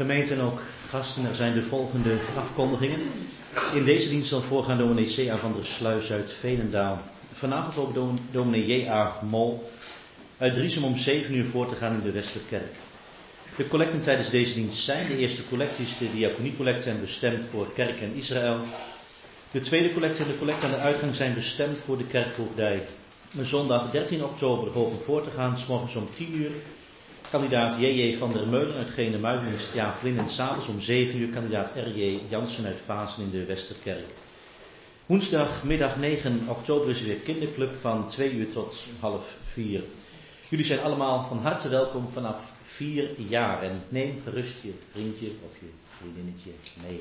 Gemeente en ook gasten, er zijn de volgende afkondigingen. In deze dienst zal voorgaan dominee C.A. van der Sluis uit Veenendaal. Vanavond ook dominee J.A. Mol uit Driesem om 7 uur voor te gaan in de Westerkerk. De collecten tijdens deze dienst zijn: de eerste collecte is de diaconiecollecte en bestemd voor Kerk en Israël. De tweede collecte en de collecte aan de uitgang zijn bestemd voor de kerkvoogdij. Zondag 13 oktober hopen voor te gaan, 's morgens om 10 uur. Kandidaat J.J. van der Meulen uit Genemuiden in Stjaaflin en 's avonds om 7 uur kandidaat R.J. Jansen uit Vaassen in de Westerkerk. Woensdagmiddag 9 oktober is er weer kinderclub van 2 uur tot half 4. Jullie zijn allemaal van harte welkom vanaf 4 jaar en neem gerust je vriendje of je vriendinnetje mee.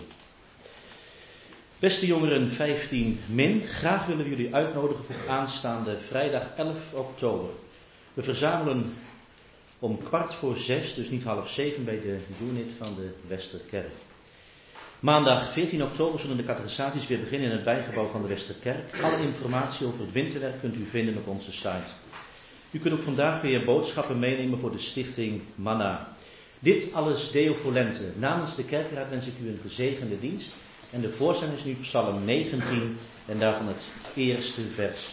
Beste jongeren 15 min, graag willen we jullie uitnodigen voor aanstaande vrijdag 11 oktober. We verzamelen om 5:15, dus niet 6:30, bij de unit van de Westerkerk. Maandag 14 oktober zullen de catechisaties weer beginnen in het bijgebouw van de Westerkerk. Alle informatie over het winterwerk kunt u vinden op onze site. U kunt ook vandaag weer boodschappen meenemen voor de stichting Manna. Dit alles Deo Volente. Namens de kerkraad wens ik u een gezegende dienst. En de voorzang is nu Psalm 19 en daarvan het eerste vers.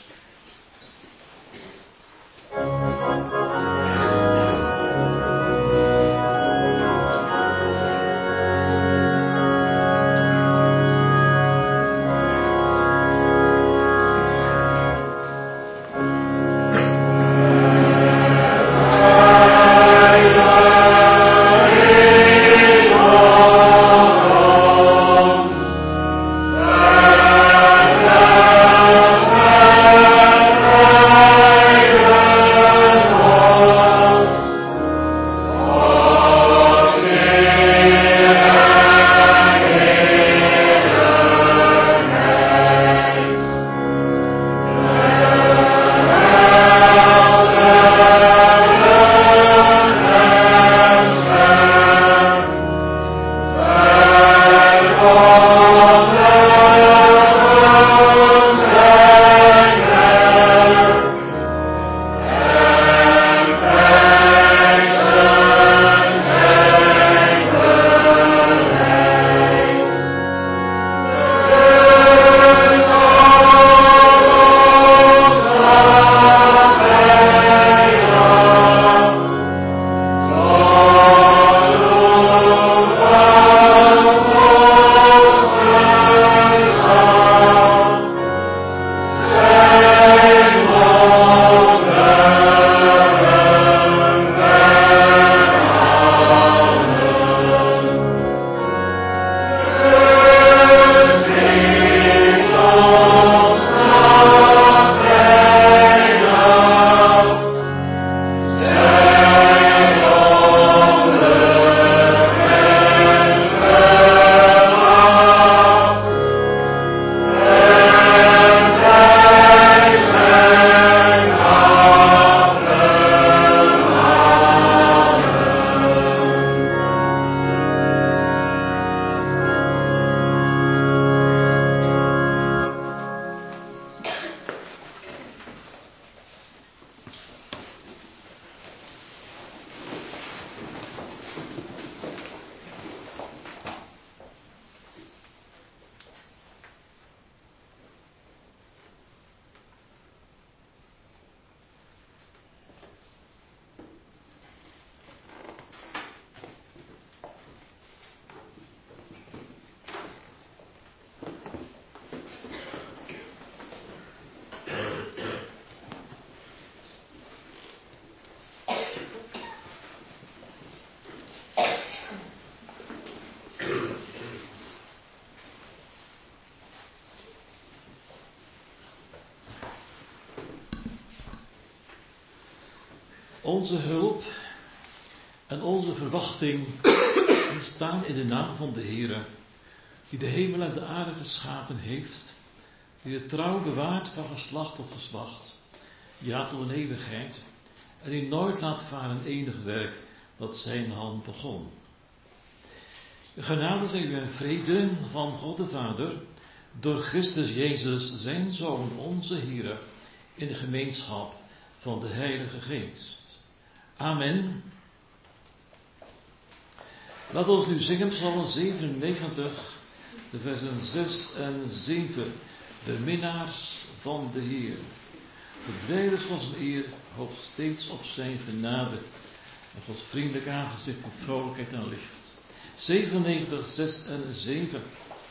Onze hulp en onze verwachting staan in de naam van de Heere, die de hemel en de aarde geschapen heeft, die het trouw bewaart van geslacht tot geslacht, ja tot een eeuwigheid, en die nooit laat varen enig werk dat zijn hand begon. Genade zij u en vrede van God de Vader, door Christus Jezus, zijn Zoon, onze Heere, in de gemeenschap van de Heilige Geest. Amen. Laten we nu zingen Psalm 97, de versen 6 en 7. De minnaars van de Heer. De breiders van zijn eer hoopt steeds op zijn genade. En Gods vriendelijk aangezicht met vrolijkheid en licht. 97, 6 en 7.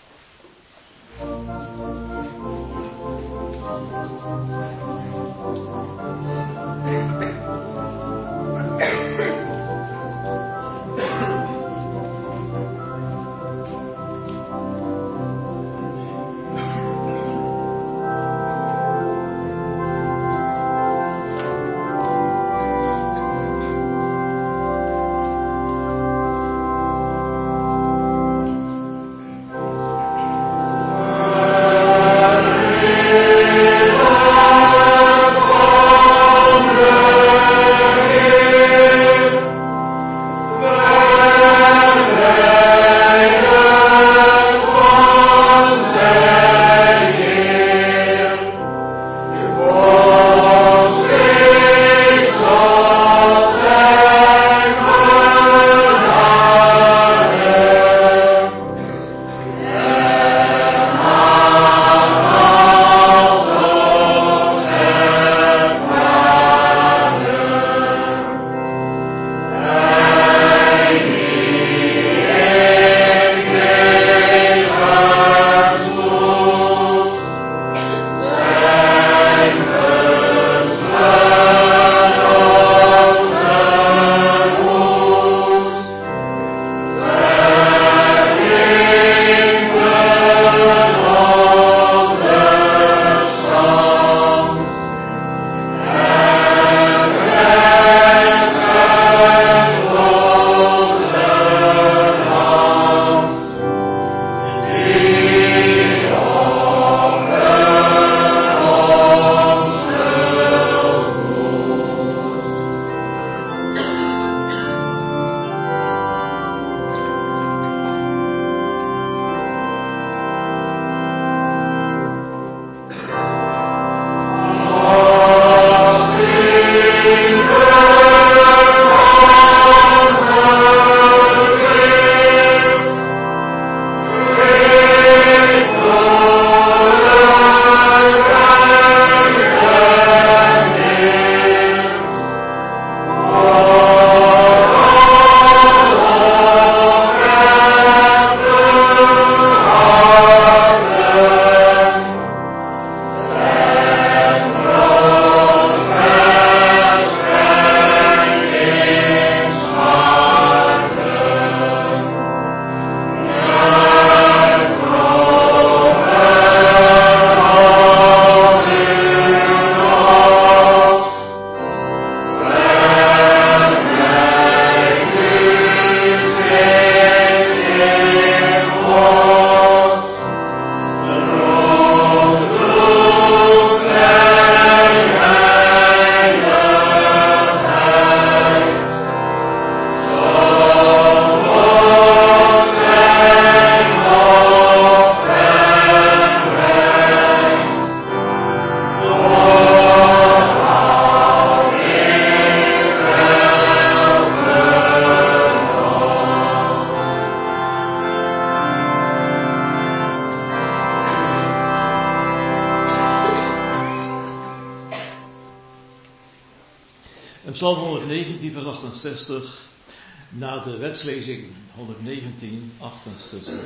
Psalm 119, vers 68, na de wetslezing 119, 68.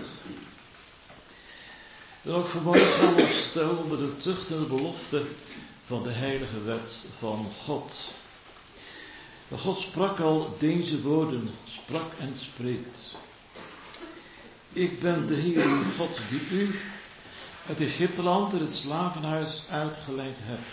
En ook vanmorgen gaan we ons stellen onder de tucht en de belofte van de heilige wet van God. Maar God sprak al deze woorden, sprak en spreekt. Ik ben de Heer uw God die u uit Egypteland in het slavenhuis uitgeleid hebt.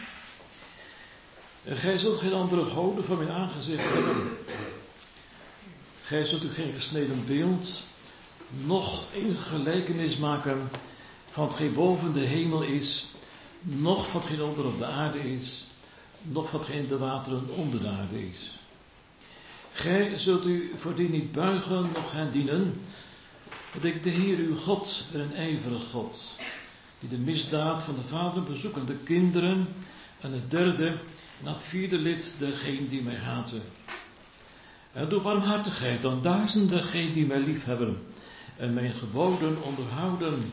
En gij zult geen andere goden voor mijn aangezicht hebben. Gij zult u geen gesneden beeld, noch een gelijkenis maken van hetgeen boven de hemel is, noch van hetgeen onder op de aarde is, noch van hetgeen in de wateren onder de aarde is. Gij zult u voor die niet buigen, noch hen dienen, want ik de Heer uw God ben een ijverig God, die de misdaad van de vader bezoekt, de kinderen, en het derde en het vierde lid dergenen die mij haten. En doe barmhartigheid dan duizenden degenen die mij lief hebben en mijn geboden onderhouden.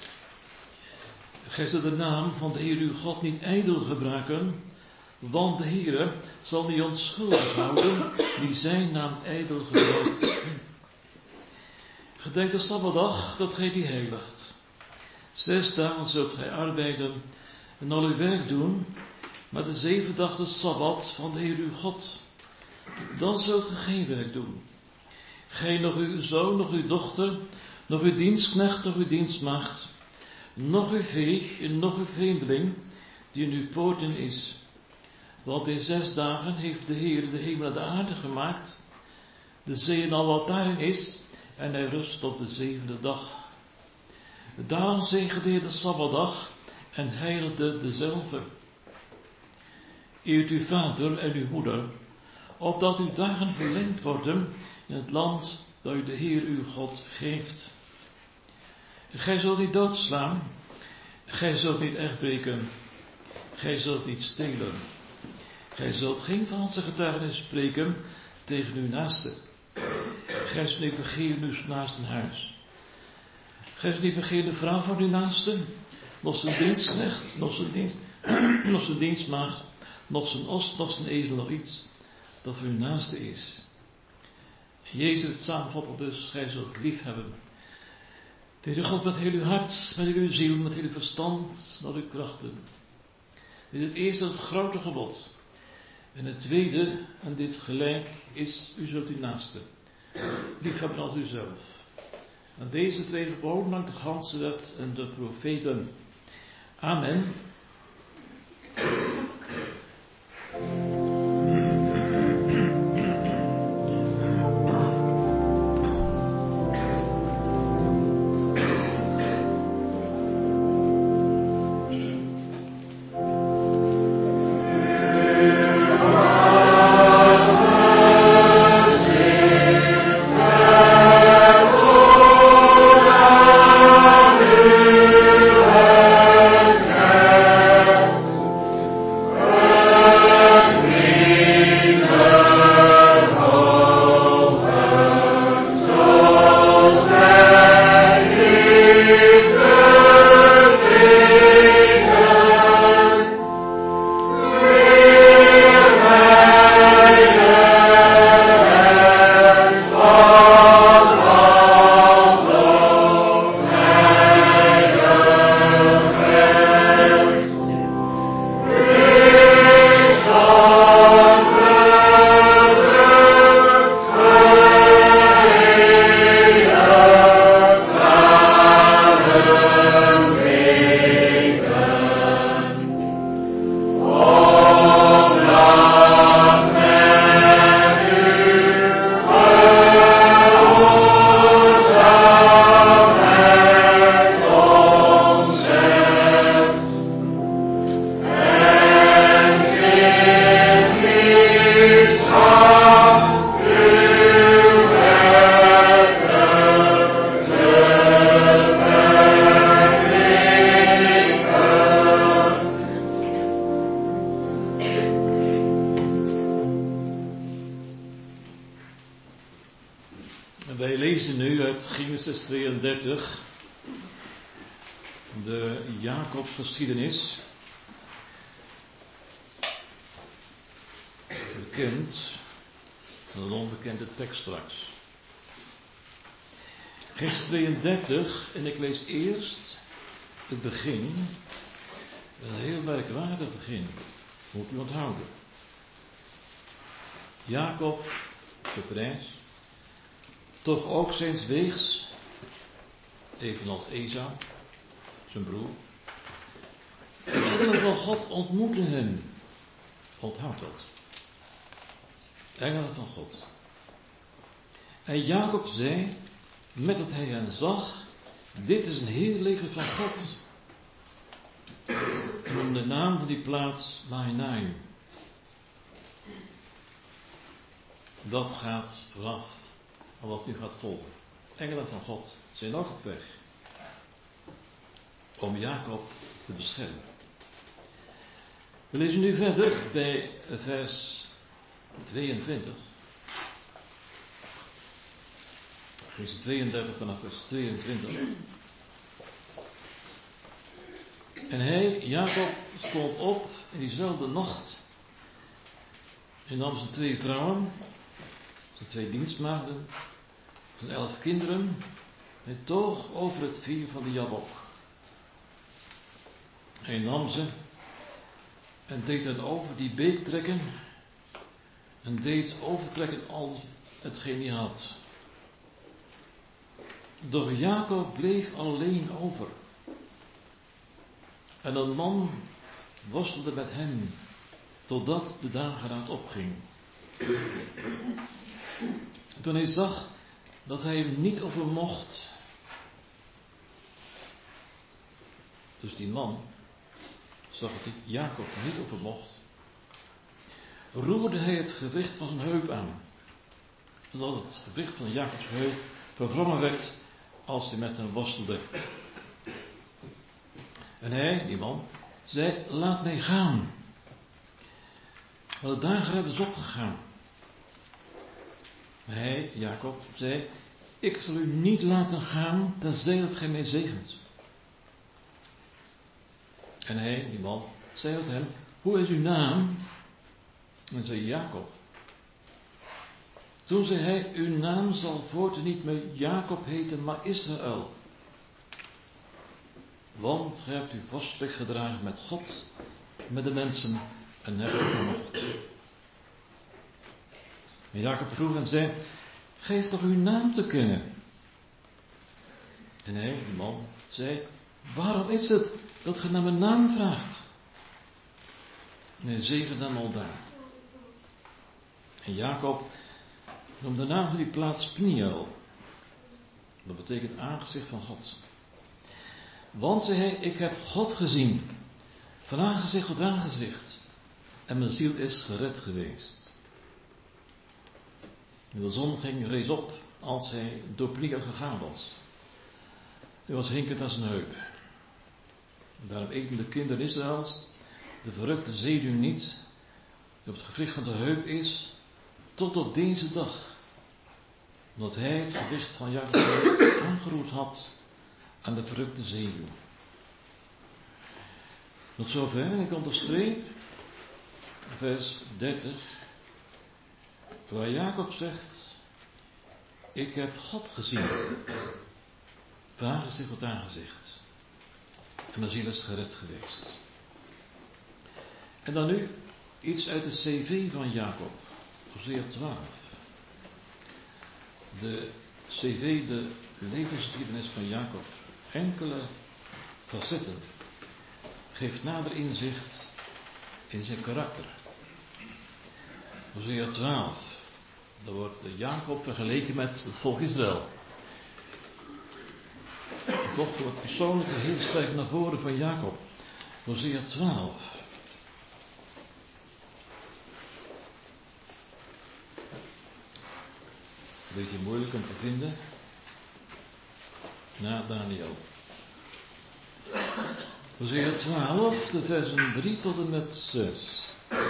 Gij zult de naam van de Heer uw God niet ijdel gebruiken, want de Heere zal niet onschuldig houden die zijn naam ijdel gebruikt. Gedenk de Sabbatdag dat gij die heiligt. 6 dagen zult gij arbeiden en al uw werk doen, maar de 7e dag de Sabbat van de Heer uw God. Dan zult gij geen werk doen. Gij, nog uw zoon, nog uw dochter, nog uw dienstknecht, nog uw dienstmaagd, nog uw vee, nog uw vreemdeling, die in uw poorten is. Want in 6 dagen heeft de Heer de hemel en de aarde gemaakt, de zee en al wat daarin is, en hij rust op de 7e dag. Daarom zegende de Heer de Sabbatdag en heiligde dezelfde. Eert uw vader en uw moeder, opdat uw dagen verlengd worden in het land dat u de Heer uw God geeft. Gij zult niet doodslaan, gij zult niet echtbreken, gij zult niet stelen. Gij zult geen valse getuigenis spreken tegen uw naaste. Gij zult niet begeren uw naaste huis. Gij zult niet begeren de vrouw van uw naaste, nog zijn dienstknecht, nog zijn dienstmaagd, nog zijn os, nog zijn ezel, nog iets dat voor uw naaste is. Jezus het samenvatte dus, gij zult lief hebben. De Heer God met heel uw hart, met heel uw ziel, met heel uw verstand, met uw krachten. Dit is het eerste, het grote gebod. En het tweede, en dit gelijk, is, u zult uw naaste lief hebben als uzelf. En deze 2 geboden langs de ganse wet en de profeten. Amen. Wij lezen nu uit Genesis 32, de Jacobsgeschiedenis. Bekend, een onbekende tekst straks. Genesis 32, en ik lees eerst het begin, een heel merkwaardig begin, moet u onthouden. Jacob, de prijs, toch ook zijns weegs, evenals Esau, zijn broer. De engelen van God ontmoeten hem. Onthoud dat. Engelen van God. En Jacob zei, met dat hij hen zag, dit is een heer leger van God. En om de naam van die plaats Mahanaim. Dat gaat vooraf aan wat nu gaat volgen. Engelen van God zijn ook op weg om Jacob te beschermen. We lezen nu verder bij vers 22. Vers 32 vanaf vers 22. En hij, Jacob, stond op in diezelfde nacht. Hij nam zijn 2 vrouwen, zijn 2 dienstmaagden, zijn 11 kinderen. Hij toog over het vier van de Jabok. Hij nam ze en deed hen over die beek trekken en deed overtrekken al hetgeen hij had. Doch Jacob bleef alleen over. En een man worstelde met hem, totdat de dageraad opging. Toen hij zag dat hij hem niet overmocht. Dus die man zag dat hij Jacob niet overmocht. Roerde hij het gewicht van zijn heup aan, zodat het gewicht van Jacobs heup verwrongen werd als hij met hem worstelde. En hij, die man, zei: laat mij gaan. Maar de dageraad is opgegaan. Maar hij, Jacob, zei: ik zal u niet laten gaan, tenzij dat gij mij zegent. En hij, die man, zei tot hem: hoe is uw naam? En zei: Jacob. Toen zei hij: uw naam zal voortaan niet meer Jacob heten, maar Israël. Want gij hebt u vorstelijk gedragen met God, met de mensen en hebt u vermocht. En Jacob vroeg en zei: geef toch uw naam te kennen. En hij, die man, zei: waarom is het dat gij naar mijn naam vraagt? En hij zegende hem aldaar. En Jacob noemde de naam van die plaats Pniel. Dat betekent aangezicht van God. Want, zei hij, ik heb God gezien, van aangezicht tot aangezicht, en mijn ziel is gered geweest. En de zon ging rees op als hij door Pniel gegaan was. Hij was hinkend aan zijn heup. En daarom eten de kinderen Israëls de verrukte zeeduw niet, die op het gewricht van de heup is, tot op deze dag. Omdat hij het gewicht van Jacob aangeroerd had aan de verrukte zeeduw. Tot zover, en ik onderstreep vers 30, waar Jacob zegt: ik heb God gezien, van aangezicht tot aangezicht, en mijn ziel is gered geweest. En dan nu iets uit de CV van Jacob, Hosea 12. De CV, de levensgeschiedenis van Jacob, enkele facetten, geeft nader inzicht in zijn karakter. Hosea 12, daar wordt Jacob vergeleken met het volk Israël. Toch wordt persoonlijke heel sterk naar voren van Jacob. Hosea 12. Een beetje moeilijk om te vinden. Na Daniel. Hosea 12, de versen 3 tot en met 6.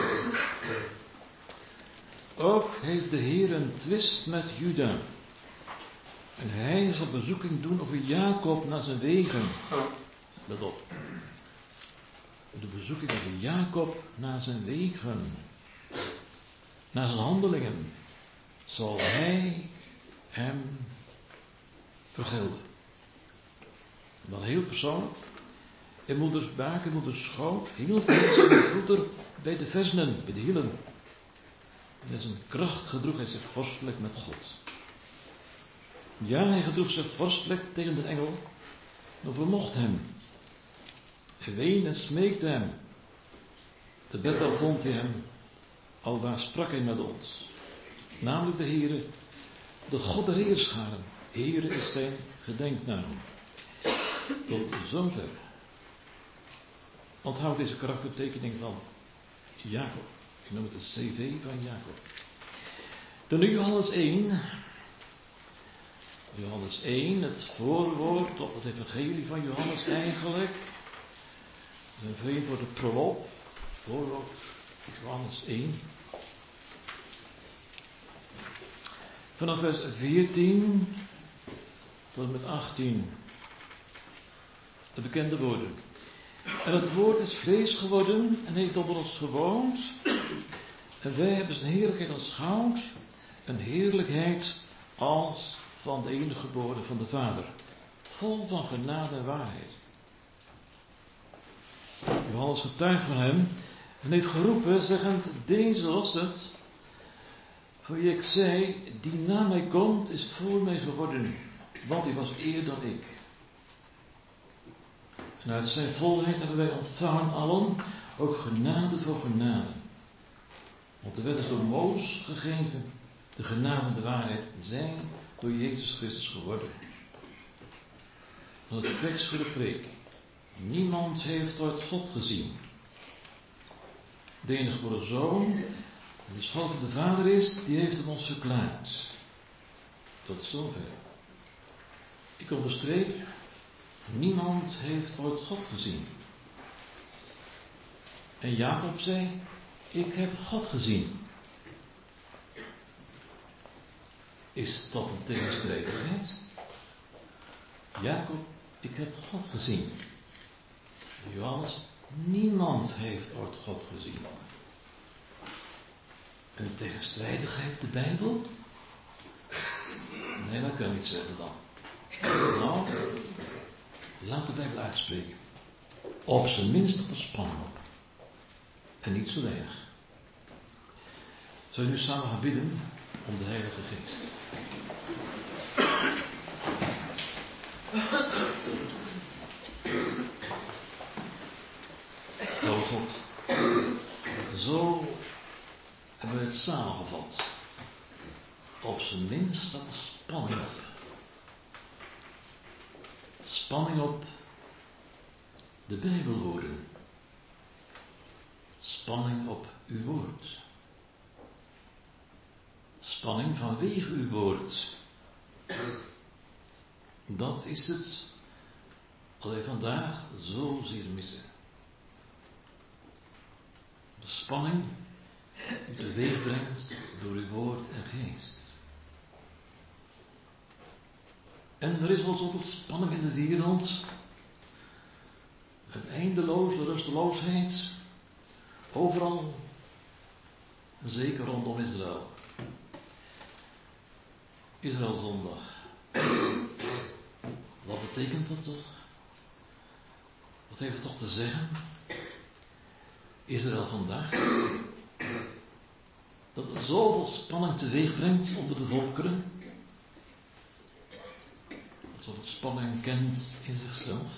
Ook heeft de Heer een twist met Juda. En hij zal bezoeking doen over Jacob naar zijn wegen. Let op. De bezoeking over Jacob naar zijn wegen. Naar zijn handelingen. Zal hij hem vergelden. Wel heel persoonlijk. In moeders buik, in moeders schoot, hield hij zijn voeten bij de versenen, bij de hielen. Met zijn kracht gedroeg hij zich vorstelijk met God. Ja, hij gedroeg zich vorstelijk tegen de engel, maar vermocht hem. Hij weende en smeekte hem. Te Bethel vond hij hem, alwaar sprak hij met ons. Namelijk de Heere, de God der heerscharen. Heere is zijn gedenknaam. Tot zover. Onthoud deze karaktertekening van Jacob. Ik noem het de CV van Jacob. Dan nu Johannes 1. Johannes 1, het voorwoord op het evangelie van Johannes eigenlijk. Een vriend wordt het proloog. Voorwoord Johannes 1. Vanaf vers 14 tot en met 18. De bekende woorden. En het woord is vlees geworden en heeft onder ons gewoond. En wij hebben zijn heerlijkheid aanschouwd. Een heerlijkheid als van de enige geboren van de Vader. Vol van genade en waarheid. Johannes getuigt van hem en heeft geroepen, zeggend: deze was het, voor wie ik zei, die na mij komt, is voor mij geworden, want hij was eer dan ik. En uit zijn volheid hebben wij ontvangen allen, ook genade voor genade. Want er werd het door Mozes gegeven, de genade en de waarheid zijn door Jezus Christus geworden. Dat is de tekst voor de preek. Niemand heeft ooit God gezien. De enige geboren Zoon, die de schoon van de Vader is, die heeft het ons verklaard. Tot zover. Ik onderstreep, niemand heeft ooit God gezien. En Jacob zei, ik heb God gezien. Is dat een tegenstrijdigheid? Jacob, ik heb God gezien. Johannes, niemand heeft ooit God gezien. Een tegenstrijdigheid, de Bijbel? Nee, dat kan ik niet zeggen dan. Nou, laat de Bijbel uitspreken. Op zijn minst op een spanning op. En niet zo weinig. Zullen we nu samen gaan bidden om de Heilige Geest? O God, zo hebben we het samengevat. Op zijn minst staat er spanning op. Spanning op de Bijbelwoorden. Spanning op uw woord. Spanning vanwege uw woord. Dat is het wat wij vandaag zo zeer missen. De spanning die teweeg brengt door uw woord en geest. En er is al zoveel spanning in de wereld. Het eindeloze rusteloosheid. Overal. Zeker rondom Israël. Israël zondag. Wat betekent dat toch? Wat heeft het toch te zeggen? Israël vandaag. Dat er zoveel spanning teweeg brengt onder de volkeren. Dat zoveel spanning kent in zichzelf.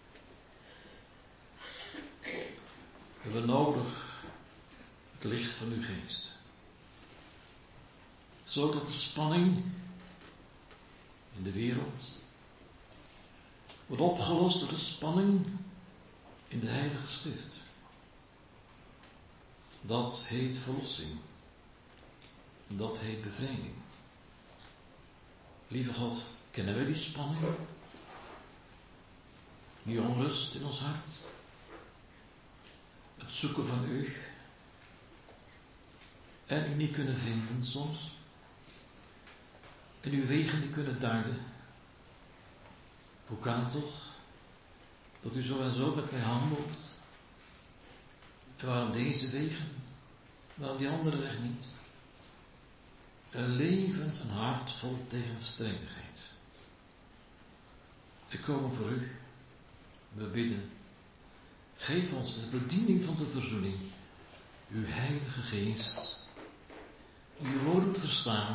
We hebben nodig het licht van uw geest. Zodat de spanning in de wereld wordt opgelost door de spanning in de Heilige Schrift. Dat heet verlossing. Dat heet bevrijding. Lieve God, kennen wij die spanning? Die onrust in ons hart? Het zoeken van u. En u niet kunnen vinden soms. En uw wegen niet kunnen duiden. Hoe kan het toch? Dat u zo en zo met mij handelt. En waarom deze wegen? Waarom die andere weg niet? Een leven, een hart vol tegenstrijdigheid. We komen voor u. We bidden. Geef ons de bediening van de verzoening. Uw Heilige Geest. Uw woord verstaan.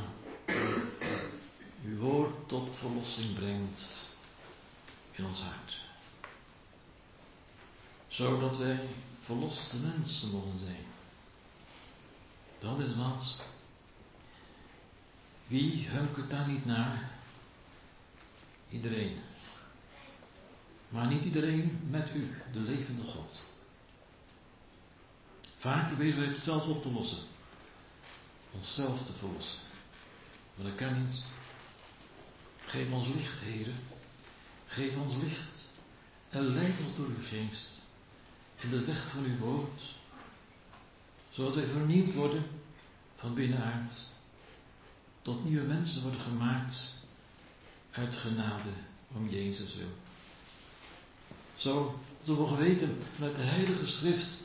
Uw woord tot verlossing brengt in ons hart. Zodat wij verloste mensen mogen zijn. Dat is wat. Wie hunkert daar niet naar? Iedereen. Maar niet iedereen met u, de levende God. Vaak proberen we het zelf op te lossen. Onszelf te verlossen. Maar dat kan niet. Geef ons licht, Heere. Geef ons licht. En leid ons door uw geest. In de weg van uw woord. Zodat wij vernieuwd worden van binnenuit. Tot nieuwe mensen worden gemaakt uit genade om Jezus wil. Zo zullen we geweten vanuit de Heilige Schrift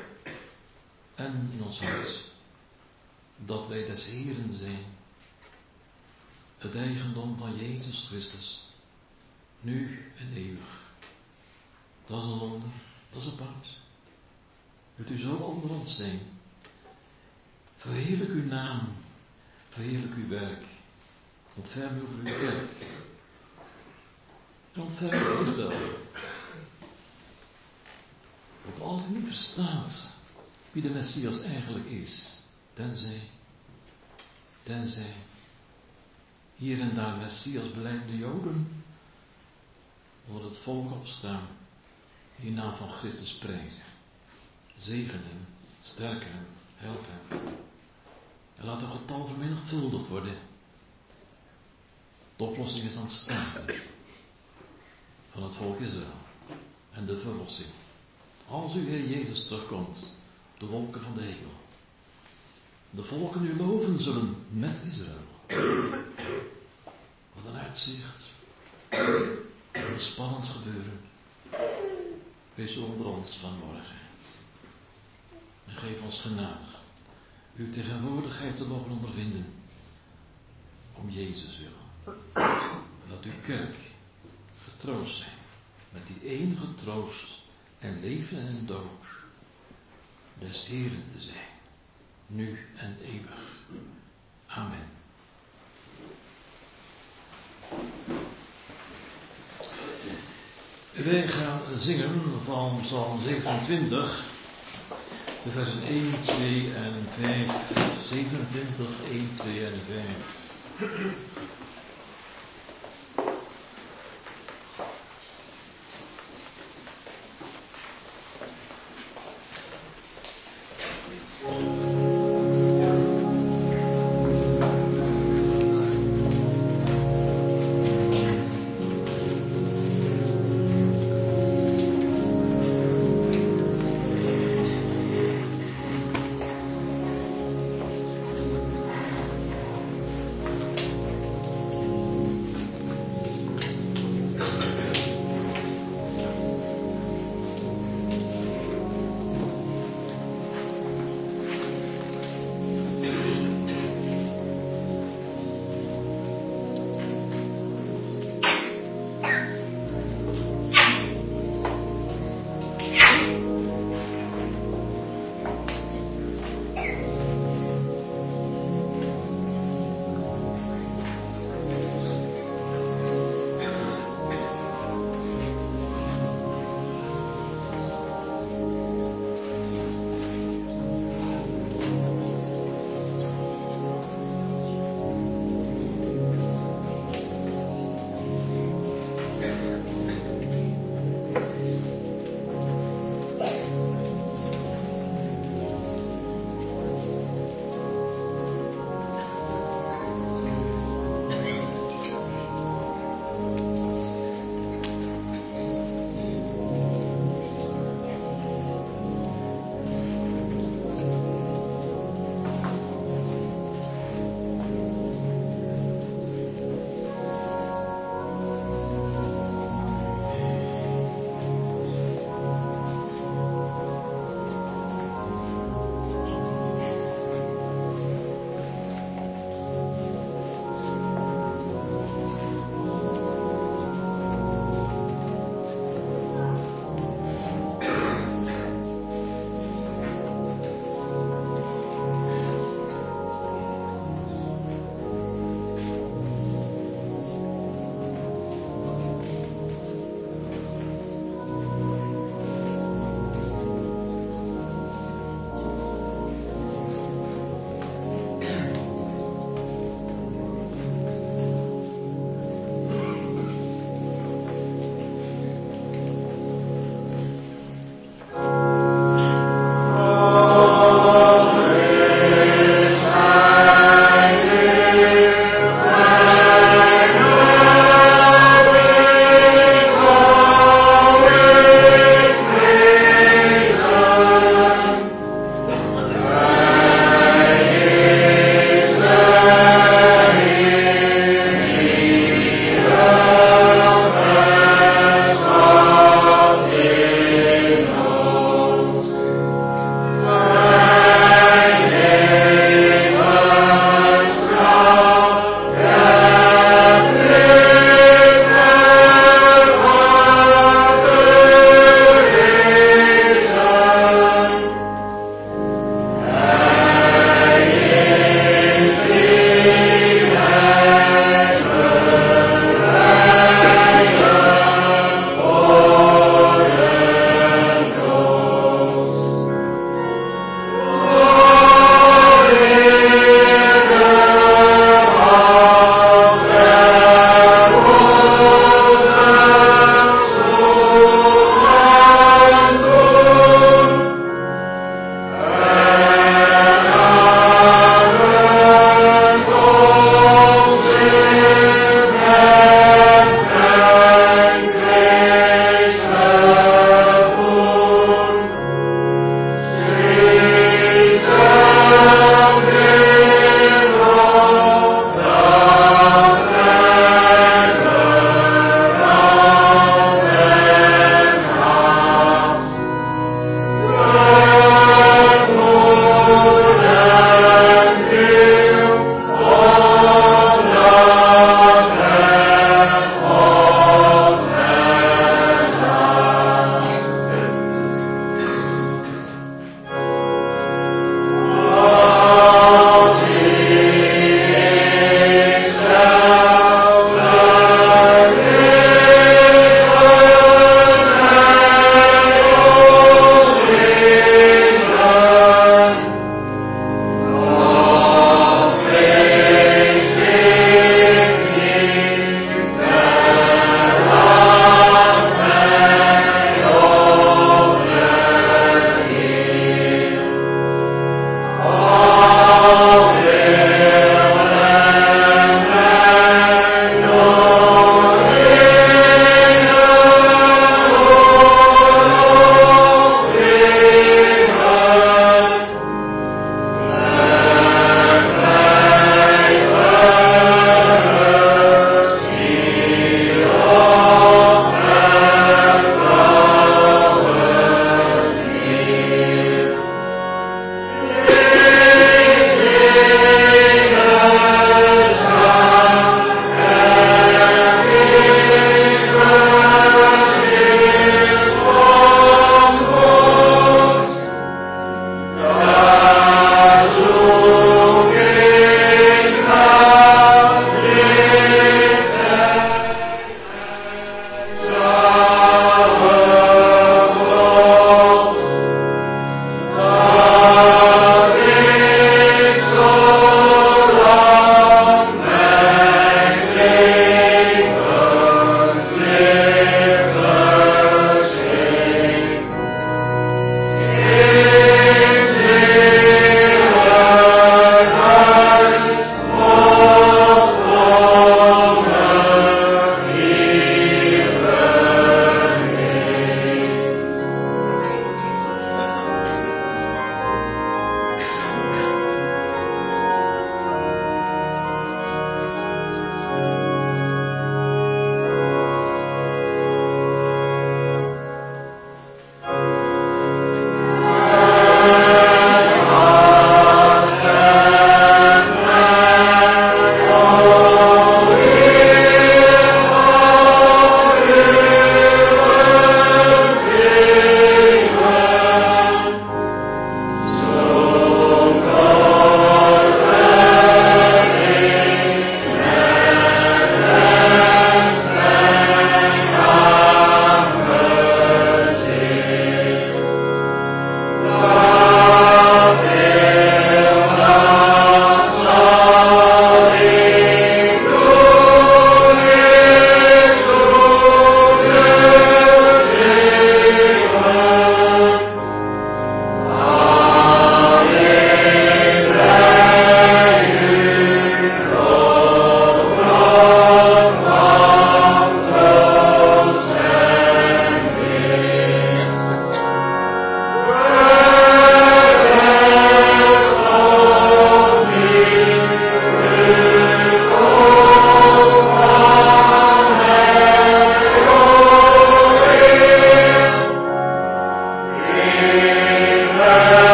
en in ons hart dat wij des Heren zijn, het eigendom van Jezus Christus, nu en eeuwig. Dat is een wonder, dat is apart. Wilt u zo onder ons zijn? Verheerlijk uw naam, verheerlijk uw werk, ontferm u over uw kerk en ontferm Israël. Dat altijd niet verstaat wie de Messias eigenlijk is, tenzij hier en daar Messias belijvende Joden onder het volk opstaan die in naam van Christus prijzen. Zegen hem, sterk hem, help hem. En laat het getal vermenigvuldigd worden. De oplossing is aanstaande van het volk Israël en de verlossing. Als uw Heer Jezus terugkomt, de wolken van de hemel. De volken u loven zullen met Israël. Wat een uitzicht. Wat een spannend gebeuren. Wees onder ons vanmorgen. En geef ons genade uw tegenwoordigheid te mogen ondervinden. Om Jezus wil. En dat uw kerk getroost zijn. Met die enige troost en leven en dood. Des Heren te zijn. Nu en eeuwig. Amen. Wij gaan zingen van Psalm 27, de versen 1, 2 en 5. 27, 1, 2 en 5.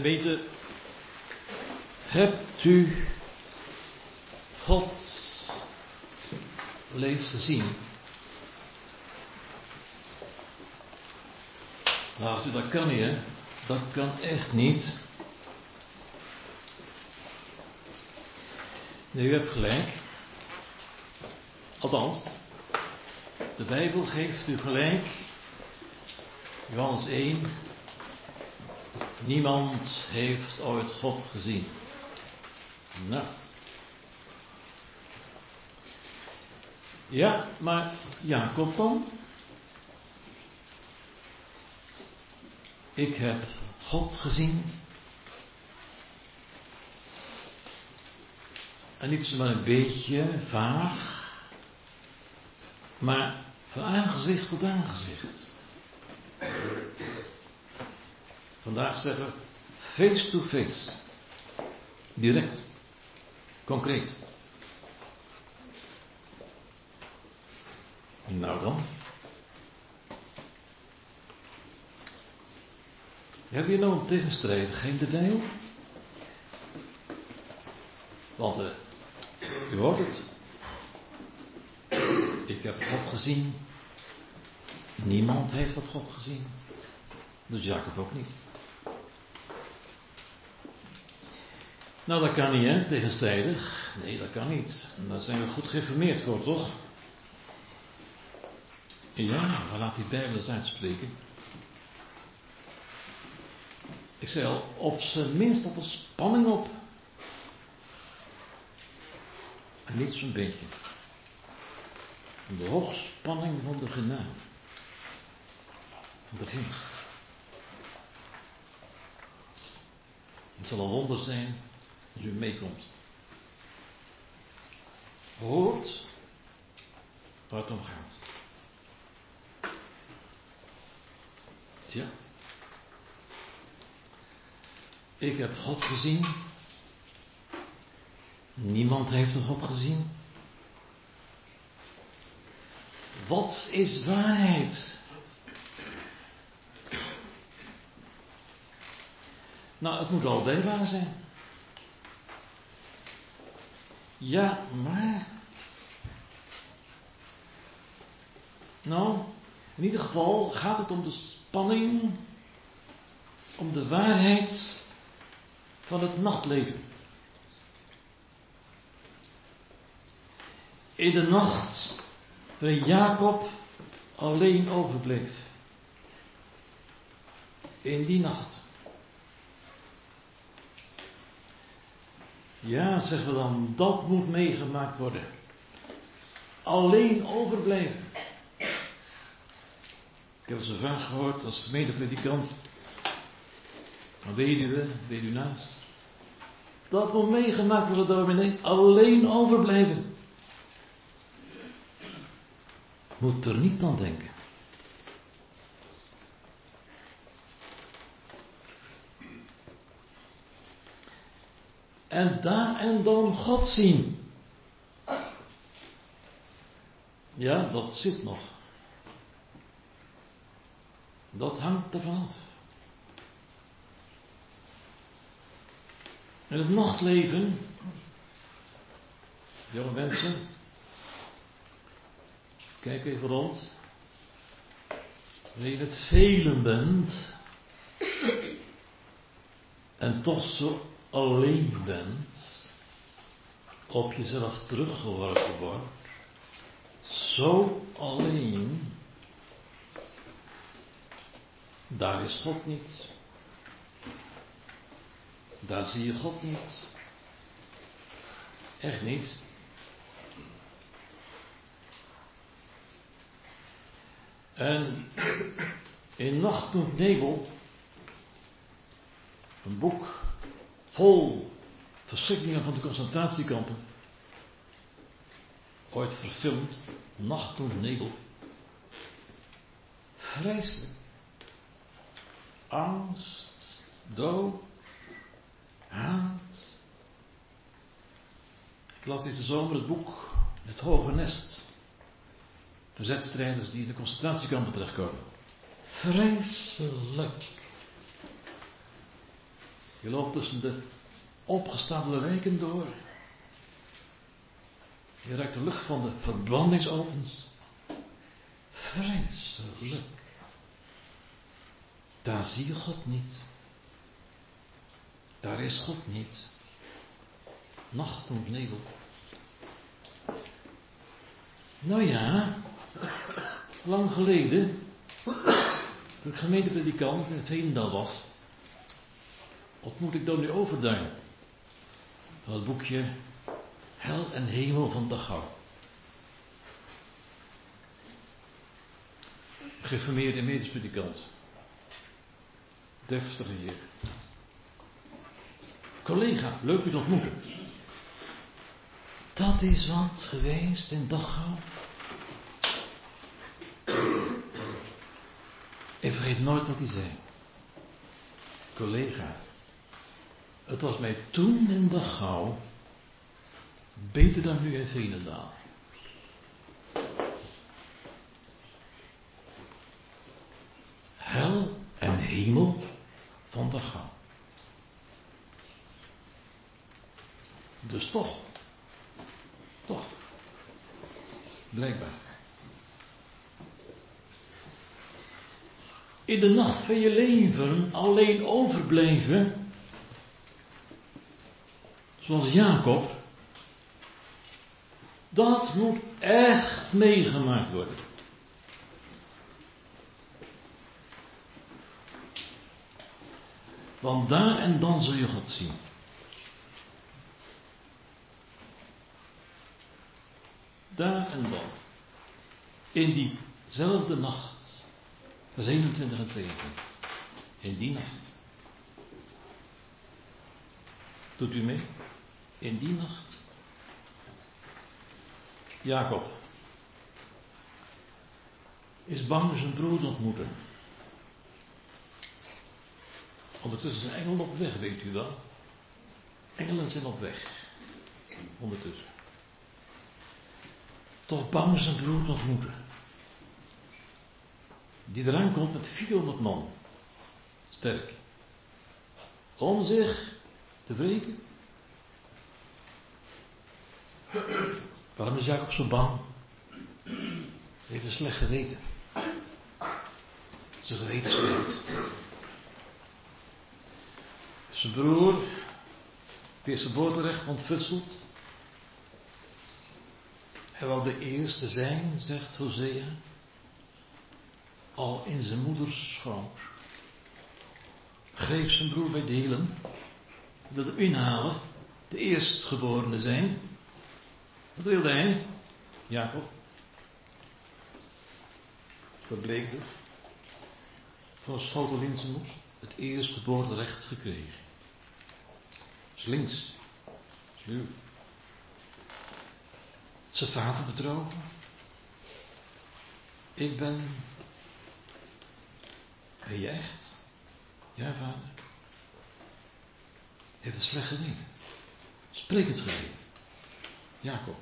Gemeente, hebt u God wel eens gezien? Nou, dat kan niet, hè? Dat kan echt niet. Nee, u hebt gelijk. Althans, de Bijbel geeft u gelijk. Johannes 1. Niemand heeft ooit God gezien. Nou. Ja, maar Jacob dan? Ik heb God gezien. En niet zomaar een beetje vaag, maar van aangezicht tot aangezicht. Vandaag zeggen we face to face. Direct. Concreet. Nou dan. Heb je nou een tegenstrijdig in de Bijbel? Want u hoort het. Ik heb God gezien. Niemand heeft dat God gezien. Dus Jacob ook niet. Nou, dat kan niet, hè? Tegenstrijdig. Nee, dat kan niet. En daar zijn we goed geïnformeerd voor, toch? Ja, maar laat die Bijbel eens uitspreken. Ik zei al, op zijn minst staat er spanning op. En niet zo'n beetje. De hoogspanning van de genade. Van de gunst. Het zal een wonder zijn als u meekomt. Hoort waar het om gaat. Tja. Ik heb God gezien. Niemand heeft God gezien. Wat is waarheid? Nou, het moet allebei waar zijn. Ja, maar. Nou, in ieder geval gaat het om de spanning, om de waarheid van het nachtleven. In de nacht waarin Jacob alleen overbleef. In die nacht. Ja, zeggen we dan, dat moet meegemaakt worden. Alleen overblijven. Ik heb het zo vaak gehoord als gemeentepredikant. Maar weet u naast. Dat moet meegemaakt worden, dominee. Alleen overblijven. Moet er niet aan denken. En daar en dan God zien. Ja, dat zit nog. Dat hangt ervan af. En het nachtleven, jonge mensen, kijk even rond. Wanneer je met velen bent en toch zo alleen bent, op jezelf teruggeworpen wordt, zo alleen, daar is God niet. Daar zie je God niet. Echt niet. En in Nacht und Nebel, een boek vol verschrikkingen van de concentratiekampen, ooit verfilmd, Nacht und Nebel. Vreselijk. Angst, dood, haat. Ik las deze zomer het boek Het Hoge Nest. Verzetstrijders die in de concentratiekampen terechtkomen. Vreselijk. Je loopt tussen de opgestapelde lijken door. Je ruikt de lucht van de verbrandingsovens. Vreselijk. Daar zie je God niet. Daar is God niet. Nacht of nevel. Nou ja, lang geleden, toen ik gemeentepredikant in Veenendaal was, ontmoette ik dominee Overduin. Van het boekje Hel en Hemel van Dachau. Geformeerde medisch predikant. Deftige heer. Collega, leuk u te ontmoeten. Dat is wat geweest in Dachau. Ik vergeet nooit wat hij zei. Collega, het was mij toen in Dachau beter dan nu in Veenendaal. Hel en hemel van Dachau. Dus toch, blijkbaar. In de nacht van je leven alleen overblijven, zoals Jacob, dat moet echt meegemaakt worden. Want daar en dan zul je God zien. Daar en dan. In diezelfde nacht. 27 en 22. In die nacht. Doet u mee? In die nacht. Jacob is bang zijn broer te ontmoeten. Ondertussen zijn engelen op weg, weet u wel. Engelen zijn op weg. Ondertussen. Toch bang zijn broer te ontmoeten. Die eraan komt met 400 man. Sterk. Om zich te wreken. Waarom is Jacob zo bang? Hij heeft een slecht geweten. Zijn geweten spreekt. Zijn broer, het eerste geboorterecht ontfutseld. Hij wou de eerste zijn, zegt Hosea, al in zijn moeders schoot. Greep zijn broer bij de hielen, wilde hem inhalen, de eerstgeborene zijn. Wat wilde hij? Jacob. Dat bleek dus. Van een schotel in zijn moed het eerstgeboorterecht gekregen. Slinks. Sluw. Zijn vader bedrogen. Ik ben je echt? Ja, vader. Heeft het slecht geweten. Spreek het geweten. Jacob.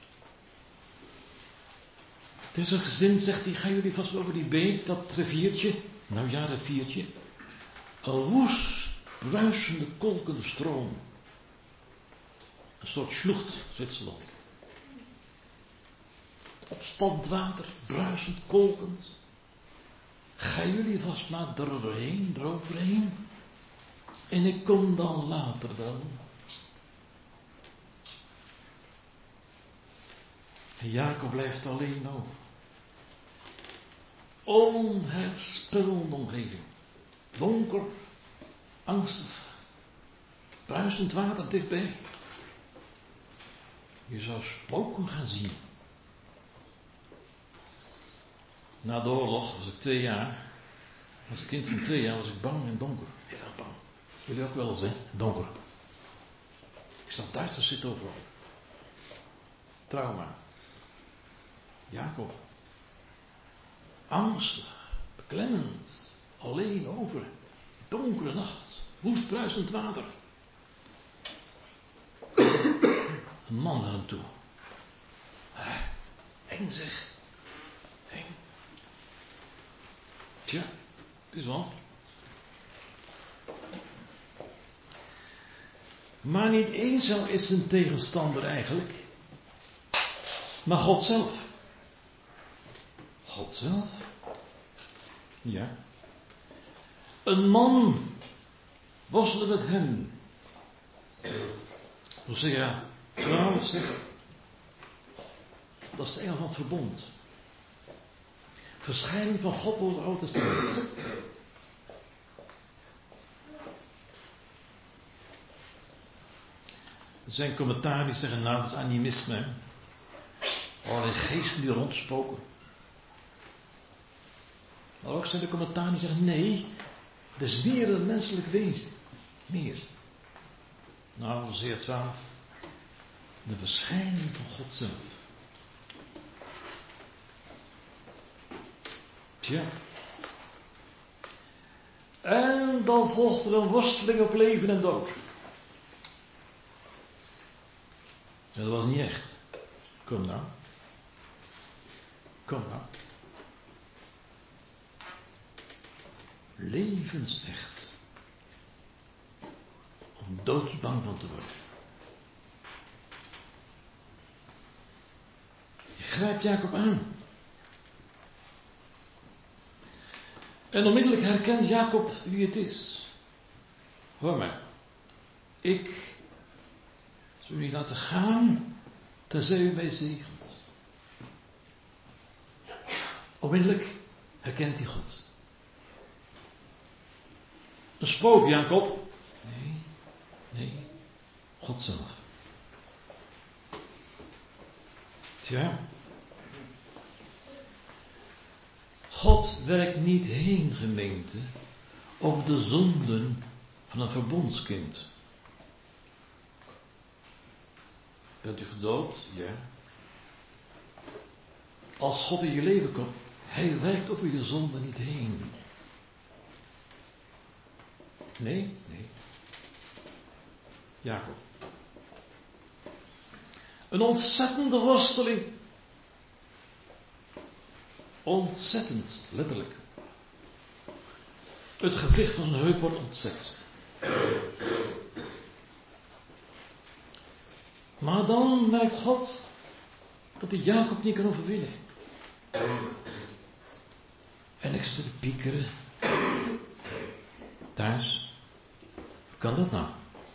Het is een gezin, zegt hij, gaan jullie vast over die beek, dat riviertje. Nou ja, riviertje. Een woest, bruisende, kolkende stroom. Een soort sloegt, Zwitserland. Opspannend water, bruisend, kolkend. Gaan jullie vast maar eroverheen. En ik kom dan later wel. En Jacob blijft alleen over. Onheilspellende omgeving. Donker, angstig. Bruisend water dichtbij. Je zou spoken gaan zien. Na de oorlog was ik 2 jaar. Als een kind van 2 jaar was ik bang en donker. Heel erg bang. Jullie ook wel eens, hè? Donker. Ik zag Duitsers zitten overal. Trauma. Jacob. Angstig. Beklemmend. Alleen over. Donkere nacht. Woest bruisend water. Een man naar hem toe. Eng zeg. Eng. Tja, het is wel. Maar niet Esau is zijn tegenstander eigenlijk, maar God zelf. God zelf? Ja. Een man worstelde met hem. Hosea 12 zegt, dat is de engel van het verbond. Verschijning van God door het Oude Testament. Er zijn commentaar die zeggen, nou dat is animisme. Allerlei geesten die rondspoken. Maar ook zijn er commentaar die zeggen, nee, dat is meer een menselijk wezen. Meer. Nou, Hosea 12. De verschijning van God zelf. Tja. En dan volgt er een worsteling op leven en dood. Ja, dat was niet echt. Kom nou. Kom nou. Levensecht. Om doodsbang van te worden. Je grijpt Jacob aan. En onmiddellijk herkent Jacob wie het is. Hoor maar. Ik zal u niet laten gaan, tenzij u mij zegent. Onmiddellijk herkent hij God. Een spook, Jacob? Nee, God zelf. Tja. God werkt niet heen, gemeente, over de zonden van een verbondskind. Bent u gedoopt? Ja. Als God in je leven komt, hij werkt over je zonde niet heen. Nee. Jacob. Een ontzettende worsteling. Ontzettend, letterlijk. Het gewricht van zijn heup wordt ontzet. Maar dan merkt God dat hij Jacob niet kan overwinnen. En ik zit te piekeren. Thuis. Hoe kan dat nou?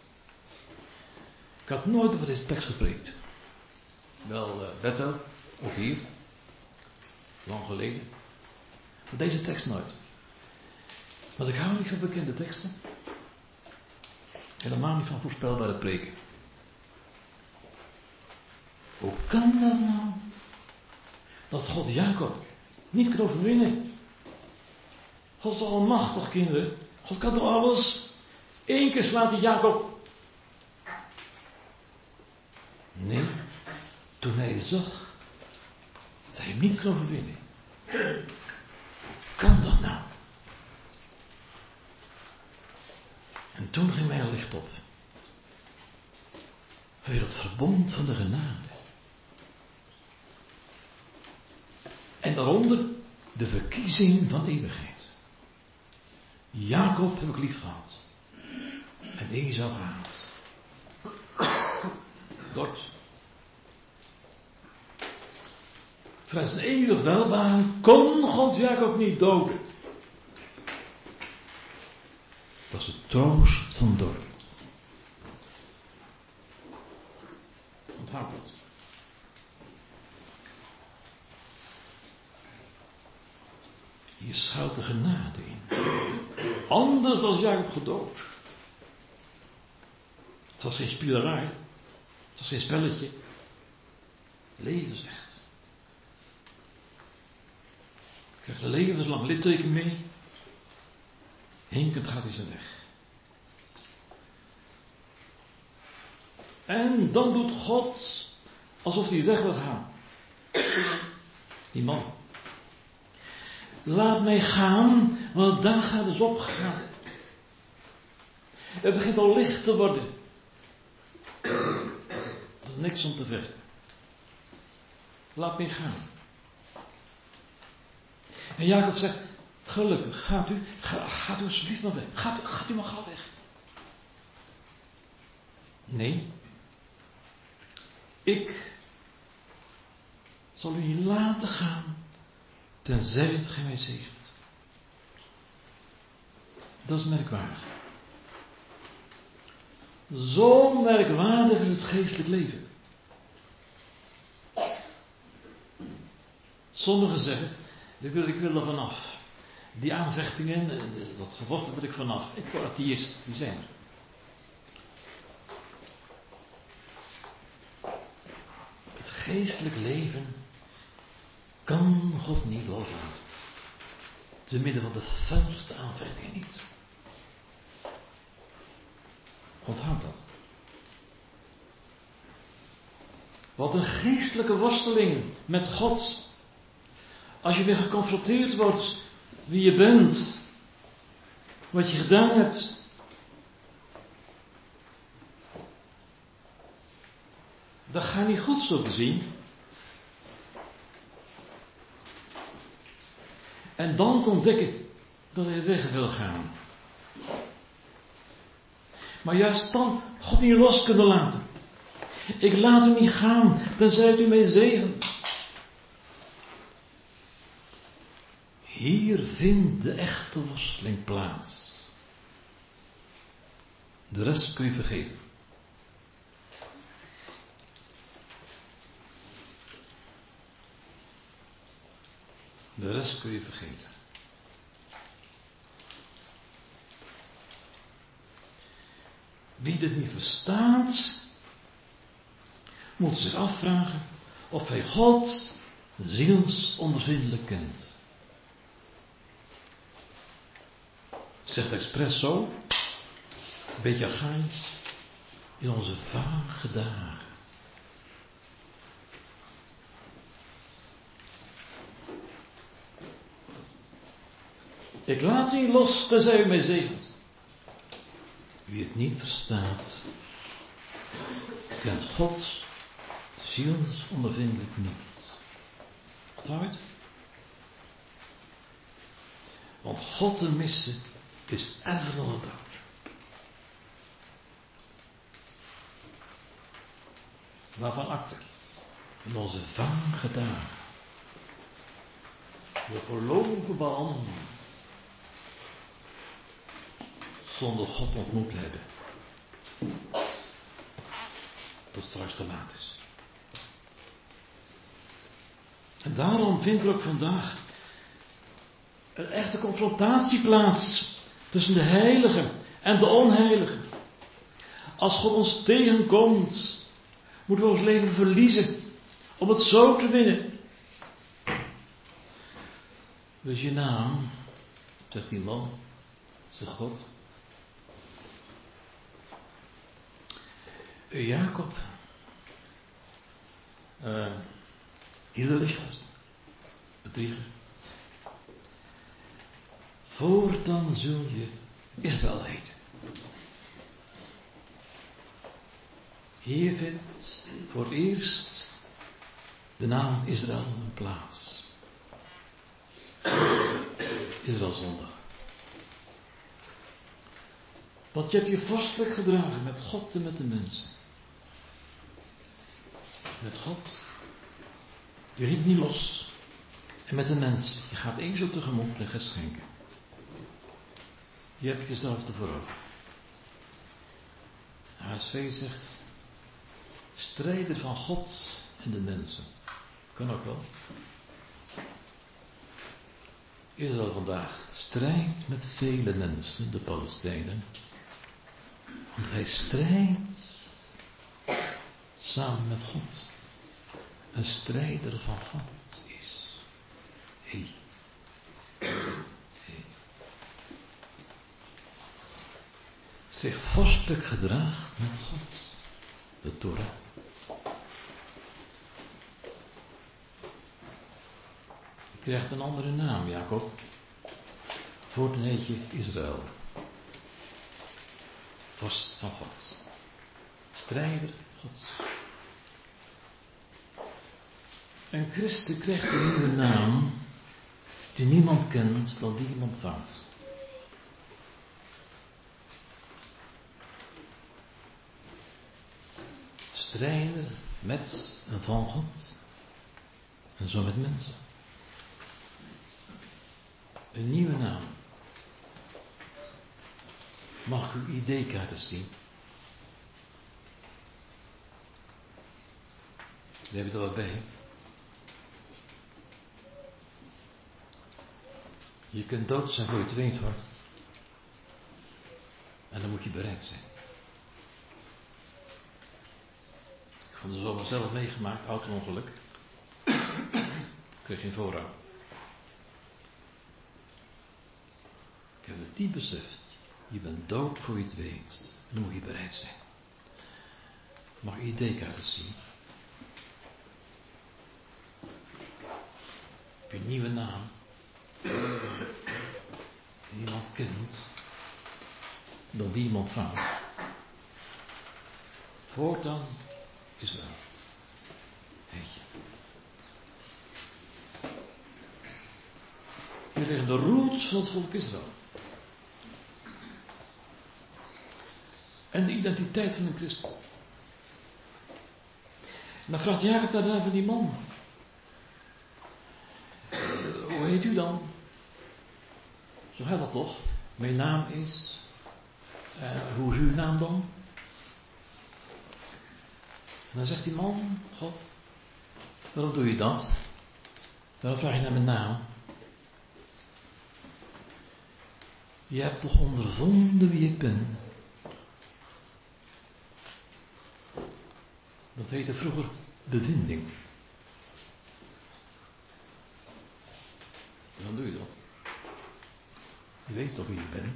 Ik had nooit over deze tekst gepreekt. Wel, Bethel, ook hier. Lang geleden. Maar deze tekst nooit. Want ik hou niet van bekende teksten. Helemaal niet van voorspelbare preken. Hoe kan dat nou? Dat God Jacob niet kan overwinnen. God is almachtig, kinderen. God kan toch alles? 1 keer slaat hij Jacob. Nee, toen hij zag dat hij hem niet kon overwinnen. Hoe kan dat nou? En toen ging mij een licht op. Weer het verbond van de genade. En daaronder de verkiezing van eeuwigheid. Jacob heb ik lief gehad. En Esau gehaat. Dort. Vanuit zijn eeuwig welbaan kon God Jacob niet doden. Dat is de troost van Dort. Onthoud het. Hier schuilt de genade in. Anders was Jacob gedood. Het was geen spielerij. Het was geen spelletje. Levensecht. Krijgt een levenslang litteken mee. Hinkend gaat hij zijn weg. En dan doet God alsof hij weg wil gaan. Die man. Laat mij gaan, want daar gaat het opgaan. Het begint al licht te worden. Er is niks om te vechten. Laat mij gaan. En Jacob zegt, gelukkig, gaat u alsjeblieft maar weg. Gaat u maar gauw weg. Nee. Ik zal u niet laten gaan, tenzij het gij mij zegent. Dat is merkwaardig. Zo merkwaardig is het geestelijk leven. Sommigen zeggen, ik wil er vanaf. Die aanvechtingen, dat gevochten wil ik vanaf. Ik word atheïst, die zijn er. Het geestelijk leven kan God niet loslaten. Te midden van de felste aanvechtingen niet. Onthoud dat. Wat een geestelijke worsteling met God. Als je weer geconfronteerd wordt wie je bent. Wat je gedaan hebt. Dat gaat niet goed zo te zien. En dan te ontdekken dat hij weg wil gaan. Maar juist dan God niet los kunnen laten. Ik laat u niet gaan, tenzij u mij zegent. Hier vindt de echte worsteling plaats. De rest kun je vergeten. De rest kun je vergeten. Wie dit niet verstaat, moet zich afvragen of hij God zielsondervindelijk kent. Zegt expres zo, een beetje archaïs, in onze vage dagen. Ik laat u los, tenzij u mij zegent. Wie het niet verstaat, kent God zielsondervindelijk niet. Onthoud het? Want God te missen is erger dan de dood. Waarvan akte? In onze vage dagen. We geloven behandelen. Zonder God ontmoet hebben. Tot straks te laat is. En daarom vindt er ook vandaag een echte confrontatie plaats tussen de heiligen en de onheiligen. Als God ons tegenkomt, moeten we ons leven verliezen om het zo te winnen. Dus je naam, zegt die man, zegt God. Jacob, Hidelichter, bedrieger. Voortaan zul je Israël heten. Hier vindt voor eerst de naam Israël een plaats. Israël zondag. Want je hebt je vorstelijk gedragen met God en met de mensen. Met God. Je liet niet los. En met de mens. Je gaat ezel tegemoet en geschenken. Je hebt jezelf ervoor over. HSV zegt. Strijder van God en de mensen. Kan ook wel. Israël vandaag strijdt met vele mensen, de Palestijnen. Want hij strijdt samen met God. Een strijder van God is. Hij. Zich vorstelijk gedraagt met God. De Torah. Je krijgt een andere naam, Jacob. Voortaan heet je Israël. Vorst van God. Strijder Gods. En Christus krijgt een nieuwe naam die niemand kent dan die hem ontvangt. strijder met en van God. En zo met mensen. Een nieuwe naam. Mag ik uw ID-kaarten zien? Daar heb je er wat bij. Je kunt dood zijn voor je het weet hoor. En dan moet je bereid zijn. Ik vond het zo zelf meegemaakt, auto-ongeluk. Ik kreeg geen voorraad. Ik heb het diep beseft. Je bent dood voor je het weet. En dan moet je bereid zijn. Mag je ID-kaarten zien? Heb je een nieuwe naam? Die iemand kent? Dan die iemand vraagt. Voortaan Israël. Weet je. Hier liggen de roots van het volk Israël. En de identiteit van een christen. En dan vraagt Jacob daarna van die man. Hoe heet u dan? Zo gaat dat toch? Mijn naam is... hoe is uw naam dan? En dan zegt die man, God, waarom doe je dat? Waarom vraag je naar mijn naam? Je hebt toch ondervonden wie ik ben? Dat heette vroeger bevinding. Waarom doe je dat? Je weet toch wie je bent?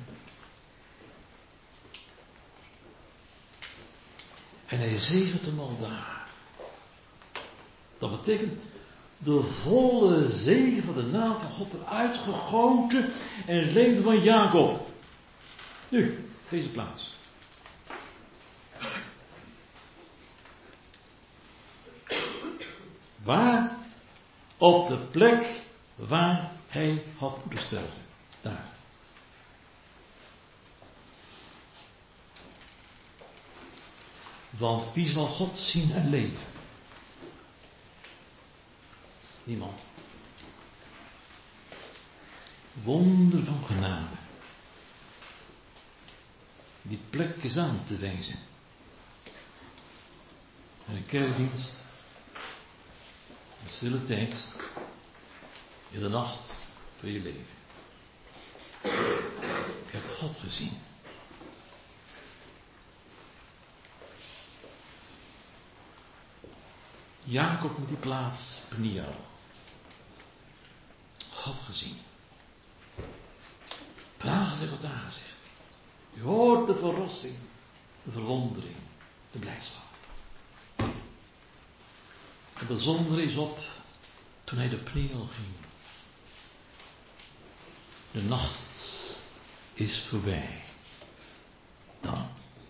En hij zegent hem al daar. Dat betekent de volle zegen van de naam van God eruit gegoten in het leven van Jacob. Nu, deze plaats. Waar? Op de plek waar hij had moeten sterven. Daar. Want wie zal God zien en leven? Niemand. Wonder van genade. Die plek is aan te wijzen. En een kerkdienst. Een stille tijd. In de nacht van je leven. Ik heb God gezien. Jacob moet die plaats Peniel. God gezien. Vragen zich wat aangezegd. U hoort de verrassing, de verwondering, de blijdschap. Het bijzondere is op toen hij de Peniel ging. De nacht is voorbij. Dan.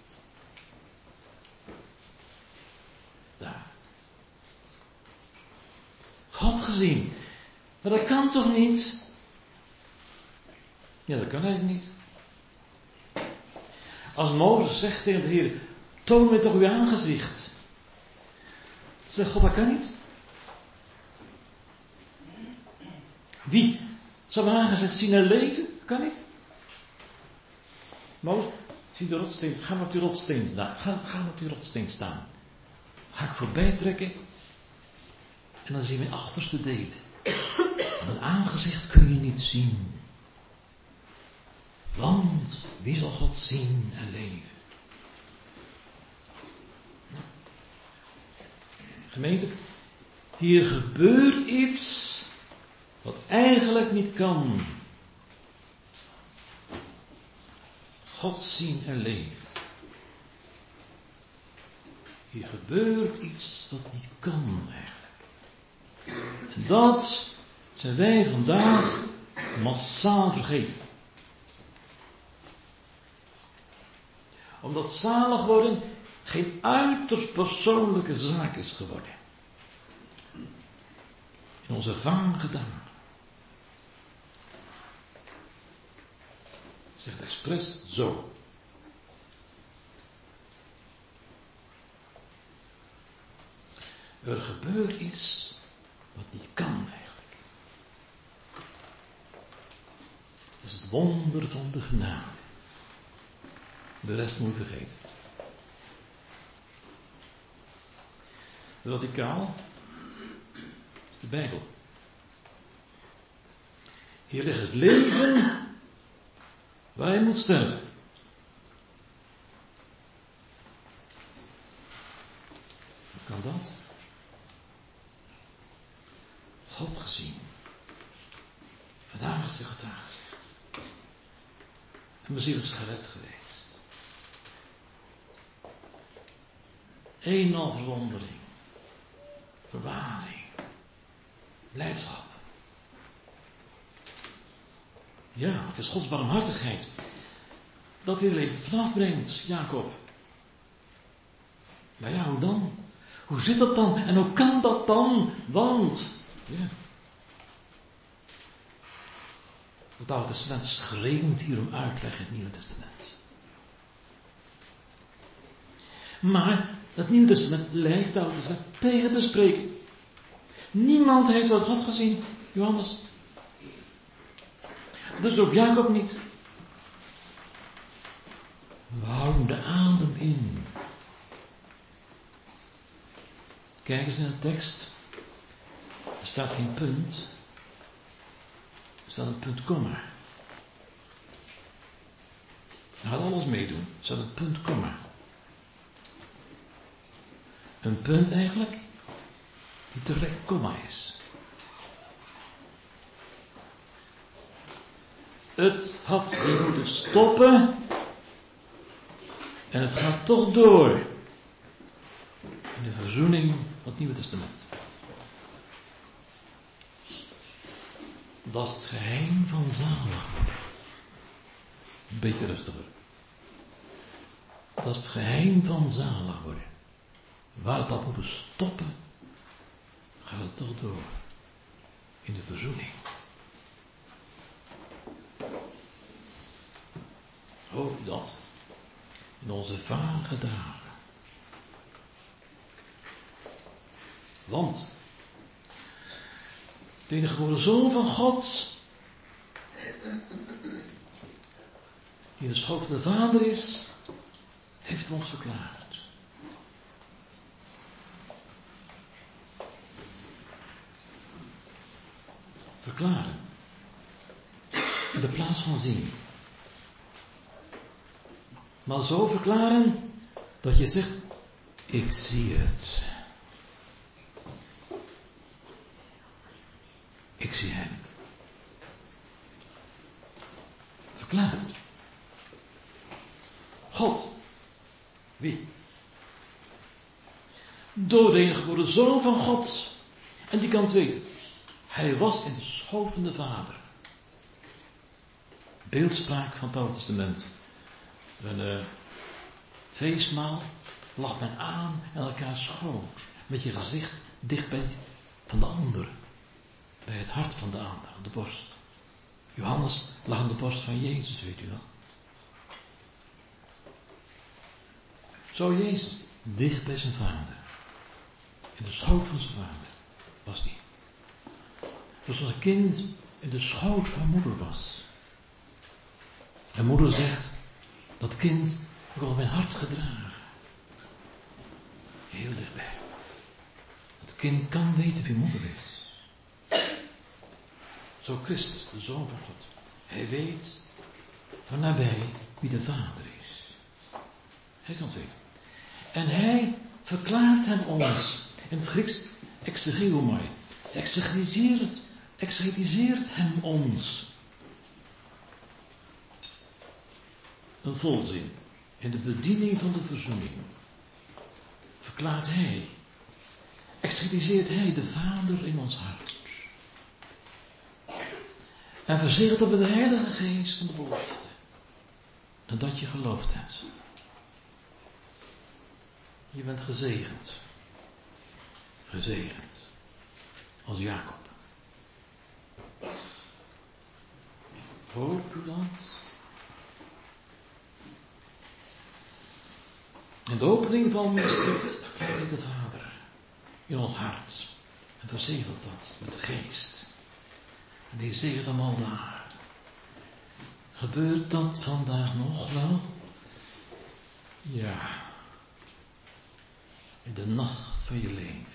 Daar. God gezien. Maar dat kan toch niet? Ja, dat kan eigenlijk niet. Als Mozes zegt tegen de Heer, toon mij toch uw aangezicht. Zegt God, dat kan niet. Wie zou mijn aangezicht zien en leven? Dat kan niet. Mozes, zie de rotsteen, ga maar op die rotsteen staan. Ga maar op die rotsteen staan. Ga ik voorbij trekken. En dan zie je mijn achterste delen. Mijn aangezicht kun je niet zien. Want wie zal God zien en leven? Gemeente, hier gebeurt iets wat eigenlijk niet kan. God zien en leven. Hier gebeurt iets wat niet kan eigenlijk. En dat zijn wij vandaag massaal vergeten. Omdat zalig worden geen uiterst persoonlijke zaak is geworden. In onze ervaring gedaan. Zegt expres zo. Er gebeurt iets wat niet kan eigenlijk. Het is het wonder van de genade. De rest moet je vergeten. Radicaal is de Bijbel. Hier ligt het leven waar je moet sterven. Hoe kan dat? God gezien. Vandaag is de getuige. En mijn ziel is gered geweest. Eenmaal verwondering. Verbazing. Blijdschap. Ja, het is Gods barmhartigheid. Dat hij er leven vanaf brengt, Jacob. Maar ja, hoe dan? Hoe zit dat dan? En hoe kan dat dan? Want, ja. Het Oude Testament schreeuwt hier om uitleg in het Nieuwe Testament. Maar het Nieuwe Testament lijkt het Oude Testament tegen te spreken. Niemand heeft wat God gezien, Johannes. Dus ook Jacob niet. We houden de adem in. Kijk eens in de tekst. Er staat geen punt. Er staat een punt, komma. Je gaat alles meedoen. Er staat een punt, komma. Een punt eigenlijk die tegelijk komma is. Het had hier moeten stoppen. En het gaat toch door. In de verzoening van het Nieuwe Testament. Dat is het geheim van zalig worden. Een beetje rustiger. Dat is het geheim van zalig worden. Waar het had moeten stoppen, gaat het toch door. In de verzoening. Hoop dat. In onze vage dagen. Want de enige geboren Zoon van God, die in de schoot van de Vader is, heeft ons verklaard. Verklaren. In de plaats van zien. Maar zo verklaren dat je zegt, ik zie het. Ik zie hem. Verklaard. God. Wie? Door de enige geboren Zoon van God. En die kan het weten. Hij was in de schoot van de Vader. Beeldspraak van het Oude Testament. Een feestmaal lag men aan en elkaar schoot. Met je gezicht dichtbij van de ander. Bij het hart van de ander, aan de borst. Johannes lag aan de borst van Jezus, weet u wel. Zo Jezus, dicht bij zijn Vader. In de schoot van zijn Vader was hij. Zoals een kind in de schoot van moeder was. En moeder zegt, dat kind heb ik al mijn hart gedragen. Heel dichtbij. Het kind kan weten wie moeder is. Zo Christus, de Zoon van God. Hij weet van nabij wie de Vader is. Hij kan het weten. En hij verklaart hem ons. In het Grieks exegeomai. Exegetiseert hem ons. Een volzin. In de bediening van de verzoening. Verklaart hij. Exegetiseert hij de Vader in ons hart. En verzegelt dat met de Heilige Geest van de belofte. En dat je geloofd hebt. Je bent gezegend. Gezegend. Als Jacob. Hoop u dat? In de opening van mijn schrift verklaart de Vader. in ons hart. En verzegelt dat met de geest. En die zegent hem al daar. Gebeurt dat vandaag nog wel? Ja. In de nacht van je leven.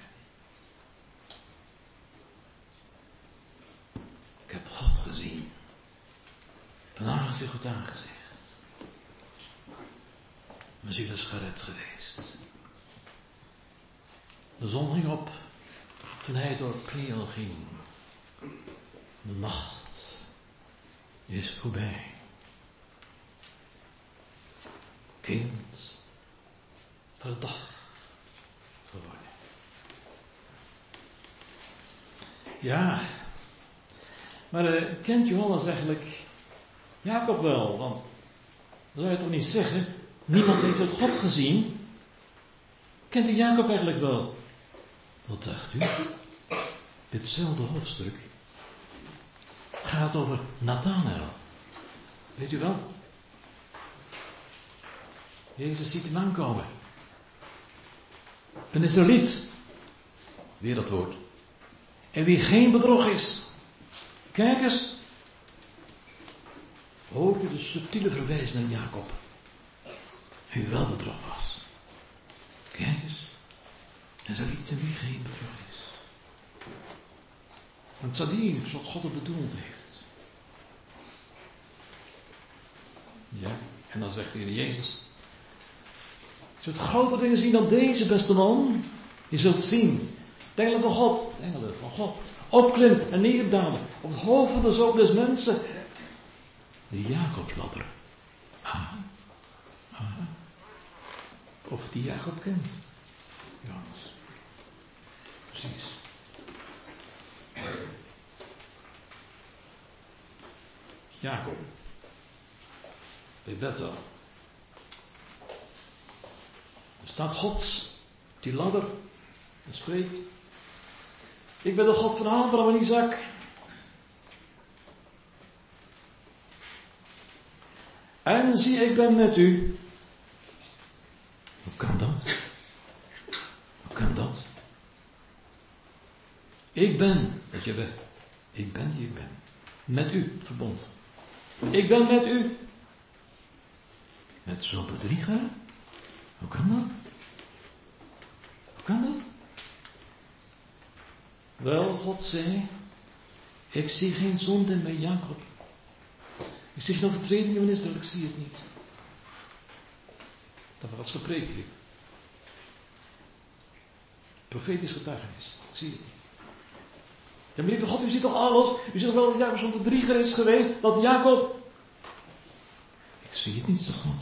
Ik heb God gezien. Van aangezicht tot aangezicht. Mijn ziel is gered geweest. De zon ging op toen hij door Peniel ging. De nacht is voorbij. Kind van de dag geworden. Ja, maar kent Johannes eigenlijk Jacob wel? Want dan zou je toch niet zeggen, niemand heeft het God gezien. Kent u Jacob eigenlijk wel? Wat dacht u? Ditzelfde hoofdstuk gaat over Nathanael. Weet u wel? Jezus ziet hem aankomen. Een Israëliet. Weer dat woord. En wie geen bedrog is. Kijk eens. Hoort u de subtiele verwijzing naar Jacob. Wie wel bedrog was. Kijk eens. Een Israëliet en wie geen bedrog is. Want Sadien, zoals God het bedoeld heeft. Ja, en dan zegt de Heer Jezus. Je zult grotere dingen zien dan deze, beste man. Je zult zien. De engelen van God. De engelen van God. Opklimmen en neerdalen. Op het hoofd van de zoon des mensen. De Jacobsladder. Aha. Aha. Of die Jacob kent. Johannes. Precies. Jacob. Bij Bethel. Er staat God, die ladder, en spreekt. Ik ben de God van Abraham en Isaac. En zie, ik ben met u. Hoe kan dat? Hoe kan dat? Ik ben, dat je bent. Ik ben die ik ben. Met u, verbond. Ik ben met u. Met zo'n bedrieger? Hoe kan dat? Hoe kan dat? Wel, God zei, ik zie geen zonde bij Jacob. Ik zie geen overtreding in Israël, ik zie het niet. Dat was gepreekt hier. Profetisch getuigenis, ik zie het niet. Ja, maar lieve God, u ziet toch alles? U ziet toch wel dat Jacob zo'n bedrieger is geweest? Dat Jacob... Ik zie het niet, zegt God.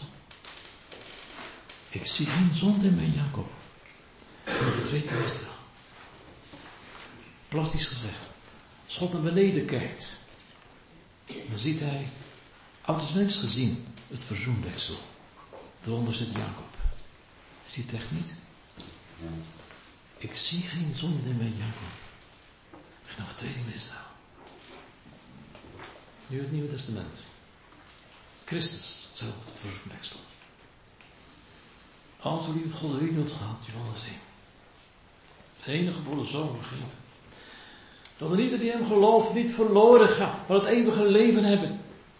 Ik zie geen zonde in mijn Jacob. En dat weet u Israël. Plastisch gezegd. Als God naar beneden kijkt. Dan ziet hij, oud gezien, het verzoendeksel. Daaronder zit Jacob. Ziet het echt niet? Ik zie geen zonde in mijn Jacob. Geen overtreding in Israël. Nu het Nieuwe Testament. Christus zelf, het verzoendeksel. Al zo lief God de wereld gehad, Johannes 1. Zijn enige geboren zoon gegeven. Dat er ieder die hem gelooft niet verloren gaat, maar het eeuwige leven hebben.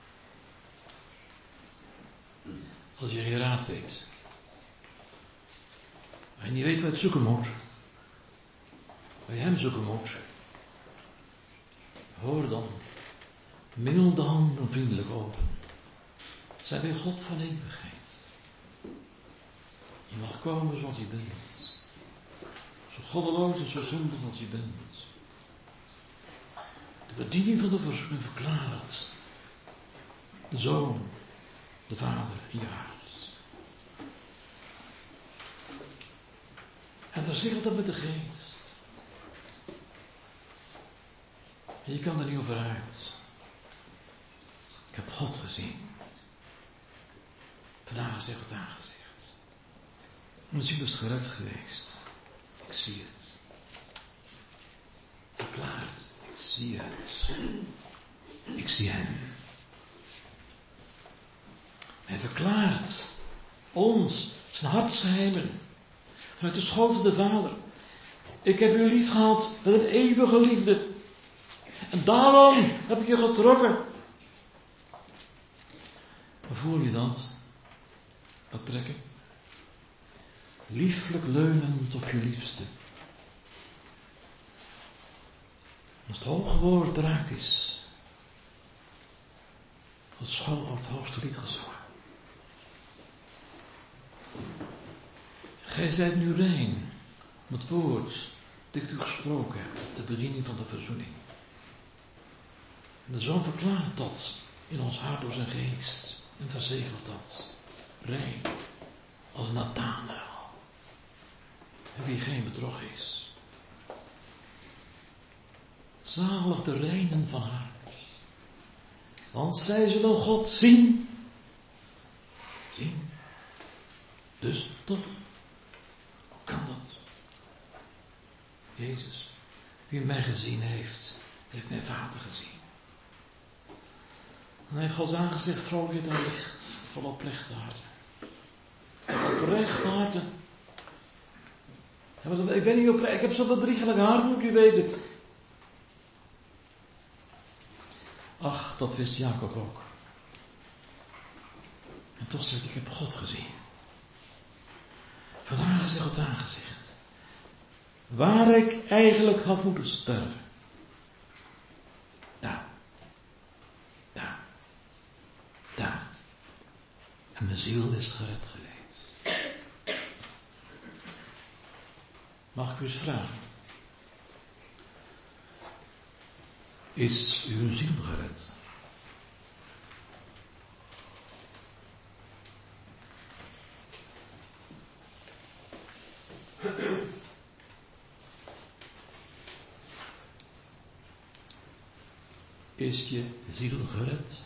Als je geen raad weet. En je niet weet waar je het zoeken moet. Waar je hem zoeken moet. Hoor dan. Mingel de handen vriendelijk open. Zij weer God van eeuwigheid. Je mag komen zoals je bent. Zo goddeloos en zo zondig als je bent. De bediening van de verzoening verklaart. De Zoon, de Vader in je hart. En verzegelt dat met de geest. En je kan er niet over uit. Ik heb God gezien. Van aangezicht tot aangezicht. Mijn ziel is gered geweest. Ik zie het. Verklaart. Ik zie het. Ik zie hem. Hij verklaart ons zijn hartsgeheimen vanuit de schoot van de Vader. Ik heb u lief gehad met een eeuwige liefde. En daarom heb ik je getrokken. Voel je dat? Dat trekken? Lieflijk leunend op je liefste. Als het hoge woord eruit is. Het school wordt het hoogste lied gezongen. Gij zijt nu rein. Om het woord dat ik u gesproken heb. De bediening van de verzoening. En de Zoon verklaart dat in ons hart door zijn geest. En verzegelt dat. Rein. Als Nathanael. En wie geen bedrog is. Zalig de reinen van hart. Want zij zullen God zien. Zien. Dus toch. Hoe kan dat? Jezus. Wie mij gezien heeft. Heeft mijn Vader gezien. En hij heeft Gods aangezicht vrolijk en licht. Vol oprechte harten. Oprechte harten. Ik ben niet oprecht. Ik heb zoveel driegelijke hart, moet u weten. Ach, dat wist Jacob ook. En toch zegt, ik heb God gezien. Van aangezicht tot aangezicht. Waar ik eigenlijk had moeten sterven. Daar. Daar. Daar. En mijn ziel is gered geweest. Mag ik u eens vragen? Is uw ziel gered? Is je ziel gered?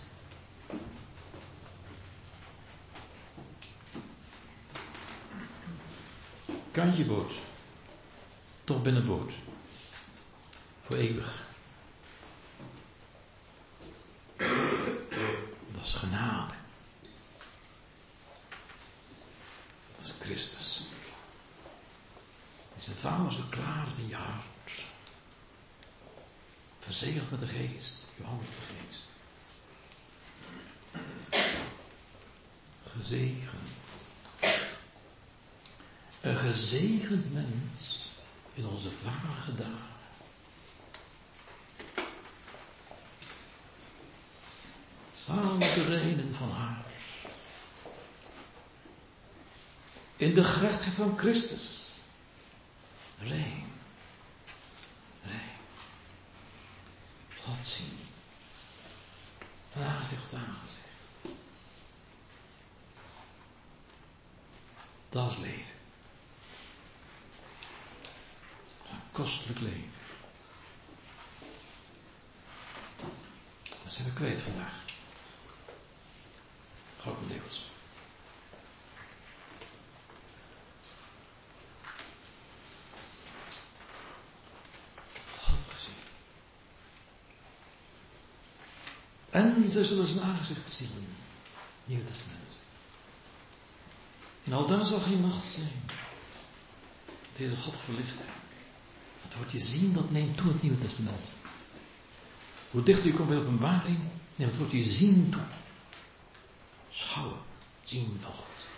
Kantje boord. Toch binnenboord. Voor eeuwig. Dat is genade. Dat is Christus. Is de Vader verklaard in je hart. Verzegeld met de geest. Je hand met de geest. Gezegend. Een gezegend mens in onze vage dagen. Samen de reinen van haar. In de gerechtigheid van Christus. Rein. Rein. God zien. Van aangezicht tot aangezicht. Dat is leven. Een kostelijk leven. Dat zijn we kwijt vandaag. Grotendeels. God gezien. En zij zullen zijn aangezicht zien. Nieuw Testament. Nou, daar zal geen nacht zijn. Het Heere God verlicht hem. Het wordt je zien, dat neemt toe het Nieuwe Testament. Hoe dichter je komt bij openbaring, neemt het wordt je zien toe. Schouwen, zien van God.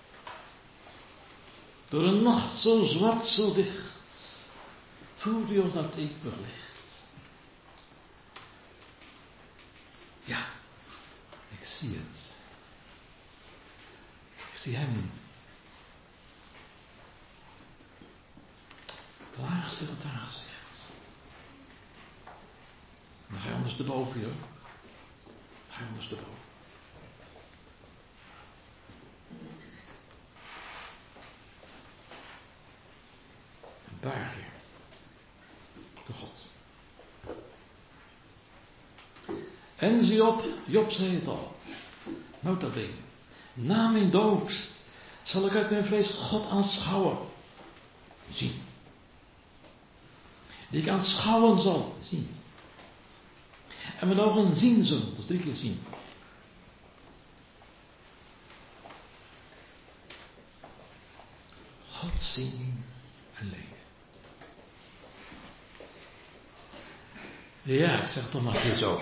Door een nacht zo zwart, zo dicht, voert u ons naar het eeuwig licht. Ja, ik zie het. Ik zie hem. Van aangezicht tot aangezicht. En dan ga je ondersteboven, joh. Ga je ondersteboven. En buig je. Door God. En zie op, Job zei het al. Nota bene. Na mijn dood zal ik uit mijn vlees God aanschouwen. Zien. Die ik aanschouwen zal zien. En mijn ogen zien zullen. Dat is 3 keer zien. God zien en leven. Ja, ik zeg het toch maar een keer zo.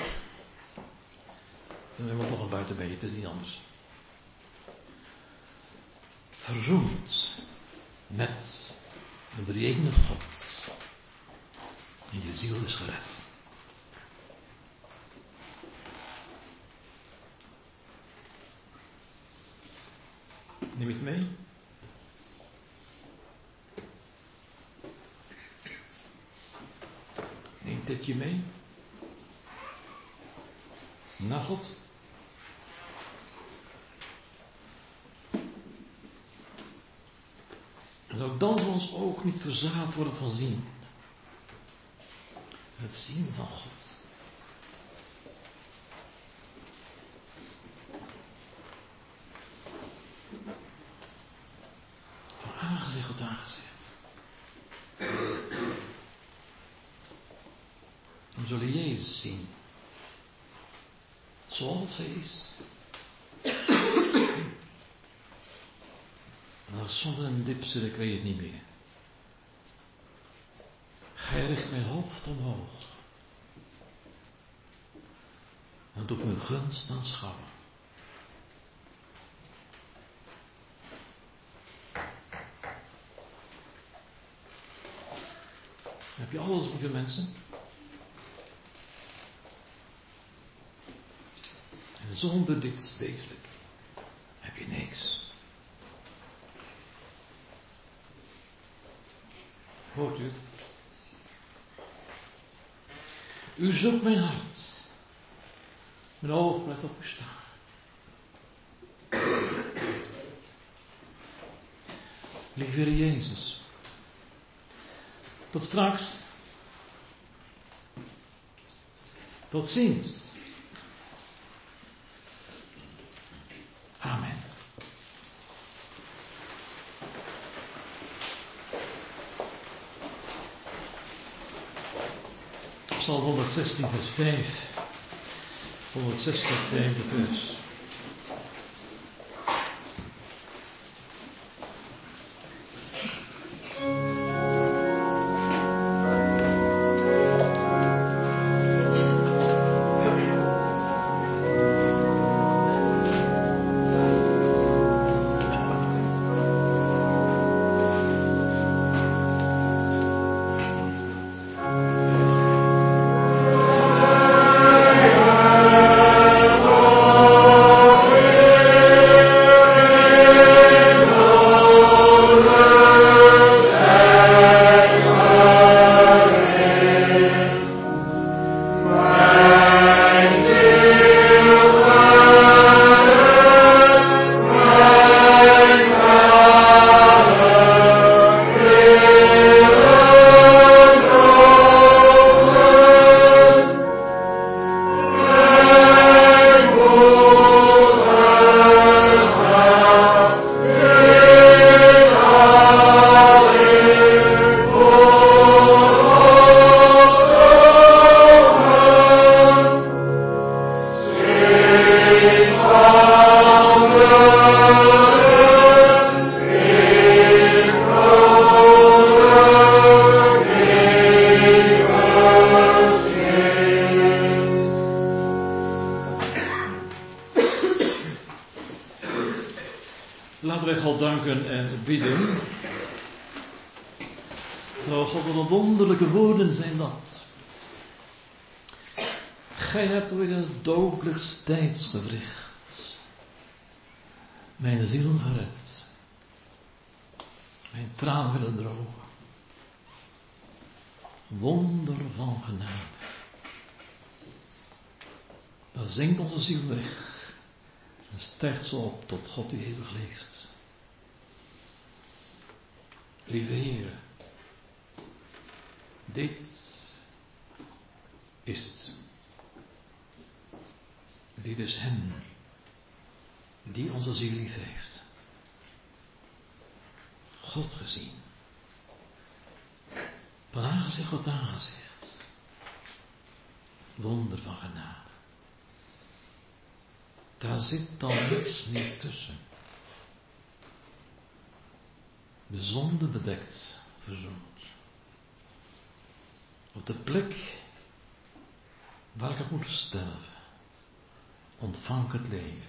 We hebben toch een buitenbeentje, het is niet anders. Verzoend met een drie-enige God. En je ziel is gered. Neem je het mee? Neemt dit je mee? Naar God? En ook dan zal ons oog niet verzaad worden van zien. Het zien van God. Van aangezicht tot aangezicht. We zullen Jezus zien. Zoals hij is. En als zonder een dip zit, ik weet het niet meer. Gij richt mijn hoofd omhoog. En doet mijn gunst aanschouwen. Heb je alles op je mensen? En zonder dit degelijk heb je niks. Hoort u? U zoekt mijn hart. Mijn oog blijft op u staan. Lieve Heer Jezus. Tot straks. Tot ziens. Amen. Psalm 116 vers 5. 116 5 vers. Laten wij God danken en bidden. Nou, God, wat een wonderlijke woorden zijn dat. Gij hebt ooit in het dodelijkst tijdsgewricht mijn ziel gered. Mijn tranen willen drogen. Wonder van genade. Dan zinkt onze ziel weg. En stijgt zo op tot God die eeuwig leeft. Lieve Heer, dit is het. Dit is Hem die onze ziel lief heeft. God gezien. Van aangezicht tot aangezicht. Wonder van genade. Daar zit dan niks meer tussen. De zonde bedekt, verzoend. Op de plek waar ik heb moeten sterven, ontvang ik het leven.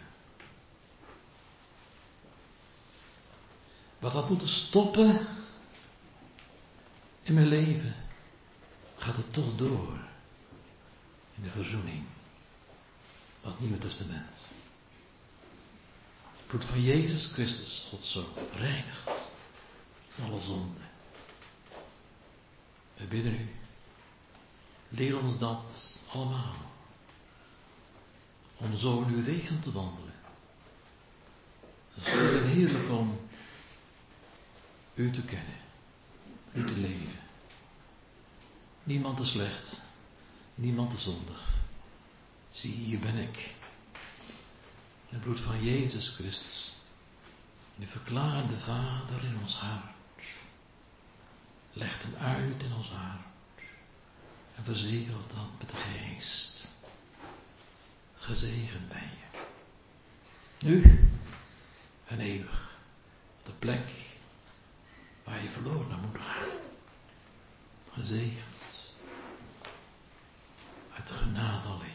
Wat had moeten stoppen in mijn leven, gaat het toch door in de verzoening van het Nieuwe Testament. Het bloed van Jezus Christus, God zo, reinigt alle zonde. We bidden u, leer ons dat allemaal, om zo in uw wegen te wandelen. Het is goed en heerlijk om u te kennen, u te leven. Niemand is slecht, niemand is zondig. Zie, hier ben ik. Het bloed van Jezus Christus. De verklaarde Vader in ons hart. Legt hem uit in ons hart. En verzegelt dat met de geest. Gezegend ben je. Nu en eeuwig. Op de plek waar je verloren moet gaan. Gezegend. Uit genade alleen.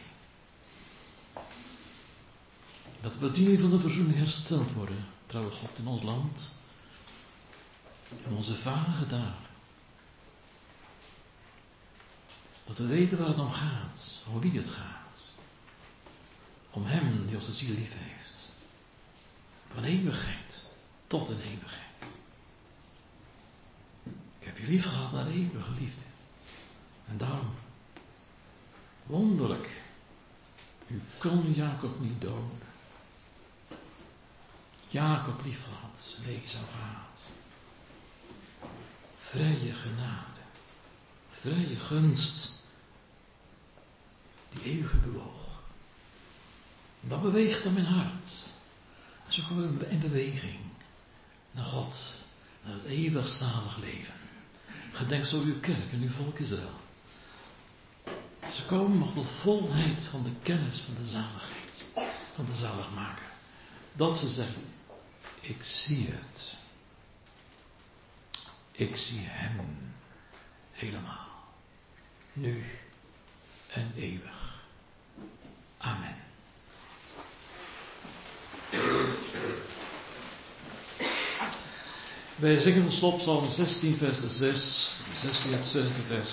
Dat we die van de verzoening hersteld worden, trouwe God, in ons land. En onze vage dagen. Dat we weten waar het om gaat, om wie het gaat. Om Hem die ons de ziel lief heeft. Van eeuwigheid tot een eeuwigheid. Ik heb je lief gehad naar de eeuwige liefde. En daarom, wonderlijk, u kon Jacob niet doden. Jacob lief gehad, Esau gehaat. Vrije genade, vrije gunst, die eeuwige bewoog. En dat beweegt dan mijn hart. En zo komen we in beweging naar God, naar het eeuwig zalig leven. Gedenk zo uw kerk en uw volk Israël. Ze komen nog tot volheid van de kennis van de zaligheid, van de zaligmaker. Dat ze zeggen, ik zie het. Ik zie Hem helemaal. Nu en eeuwig. Amen. Wij zingen tot slot Psalm 16 vers 6. 16 het 7e vers.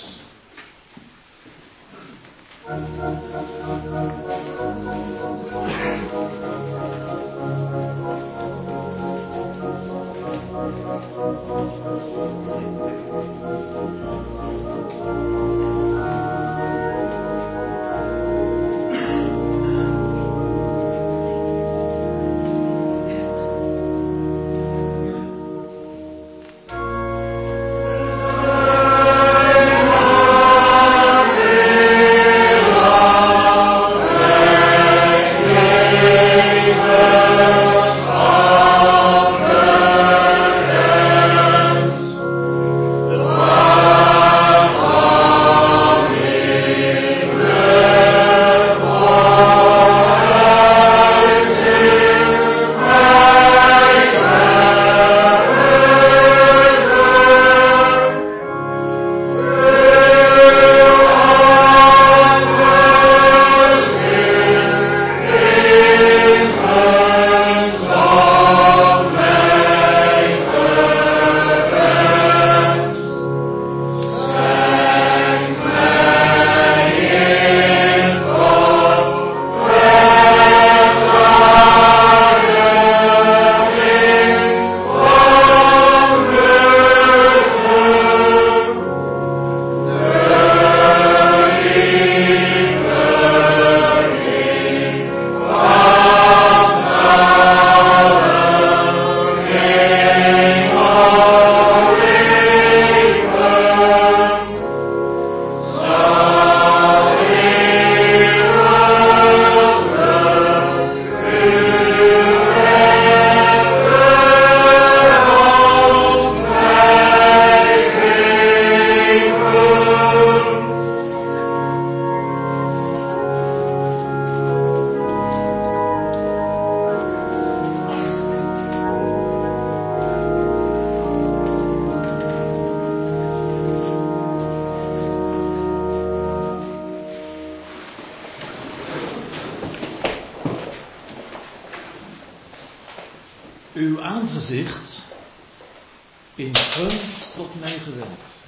uw aangezicht in gunst tot mij gewend.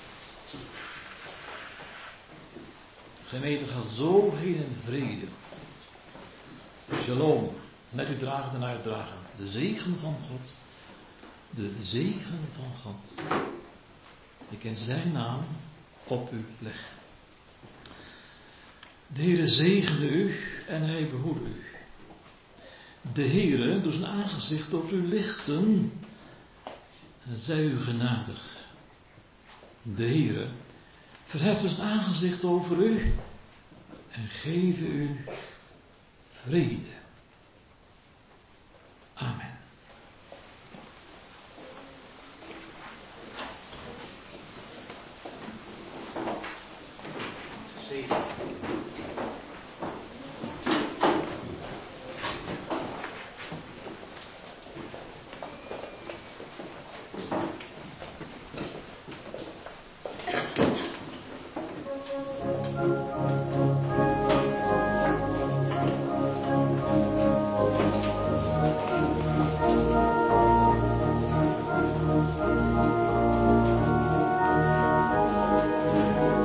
Gemeente, gaat zo heen in vrede. Shalom. Net u dragen en uitdragen. De zegen van God. De zegen van God. Ik in zijn naam op u leg. De Heere zegene u en hij behoede u. De Heere doet zijn aangezicht op u lichten en zij u genadig. De Heere verheft zijn aangezicht over u en geef u vrede. Amen.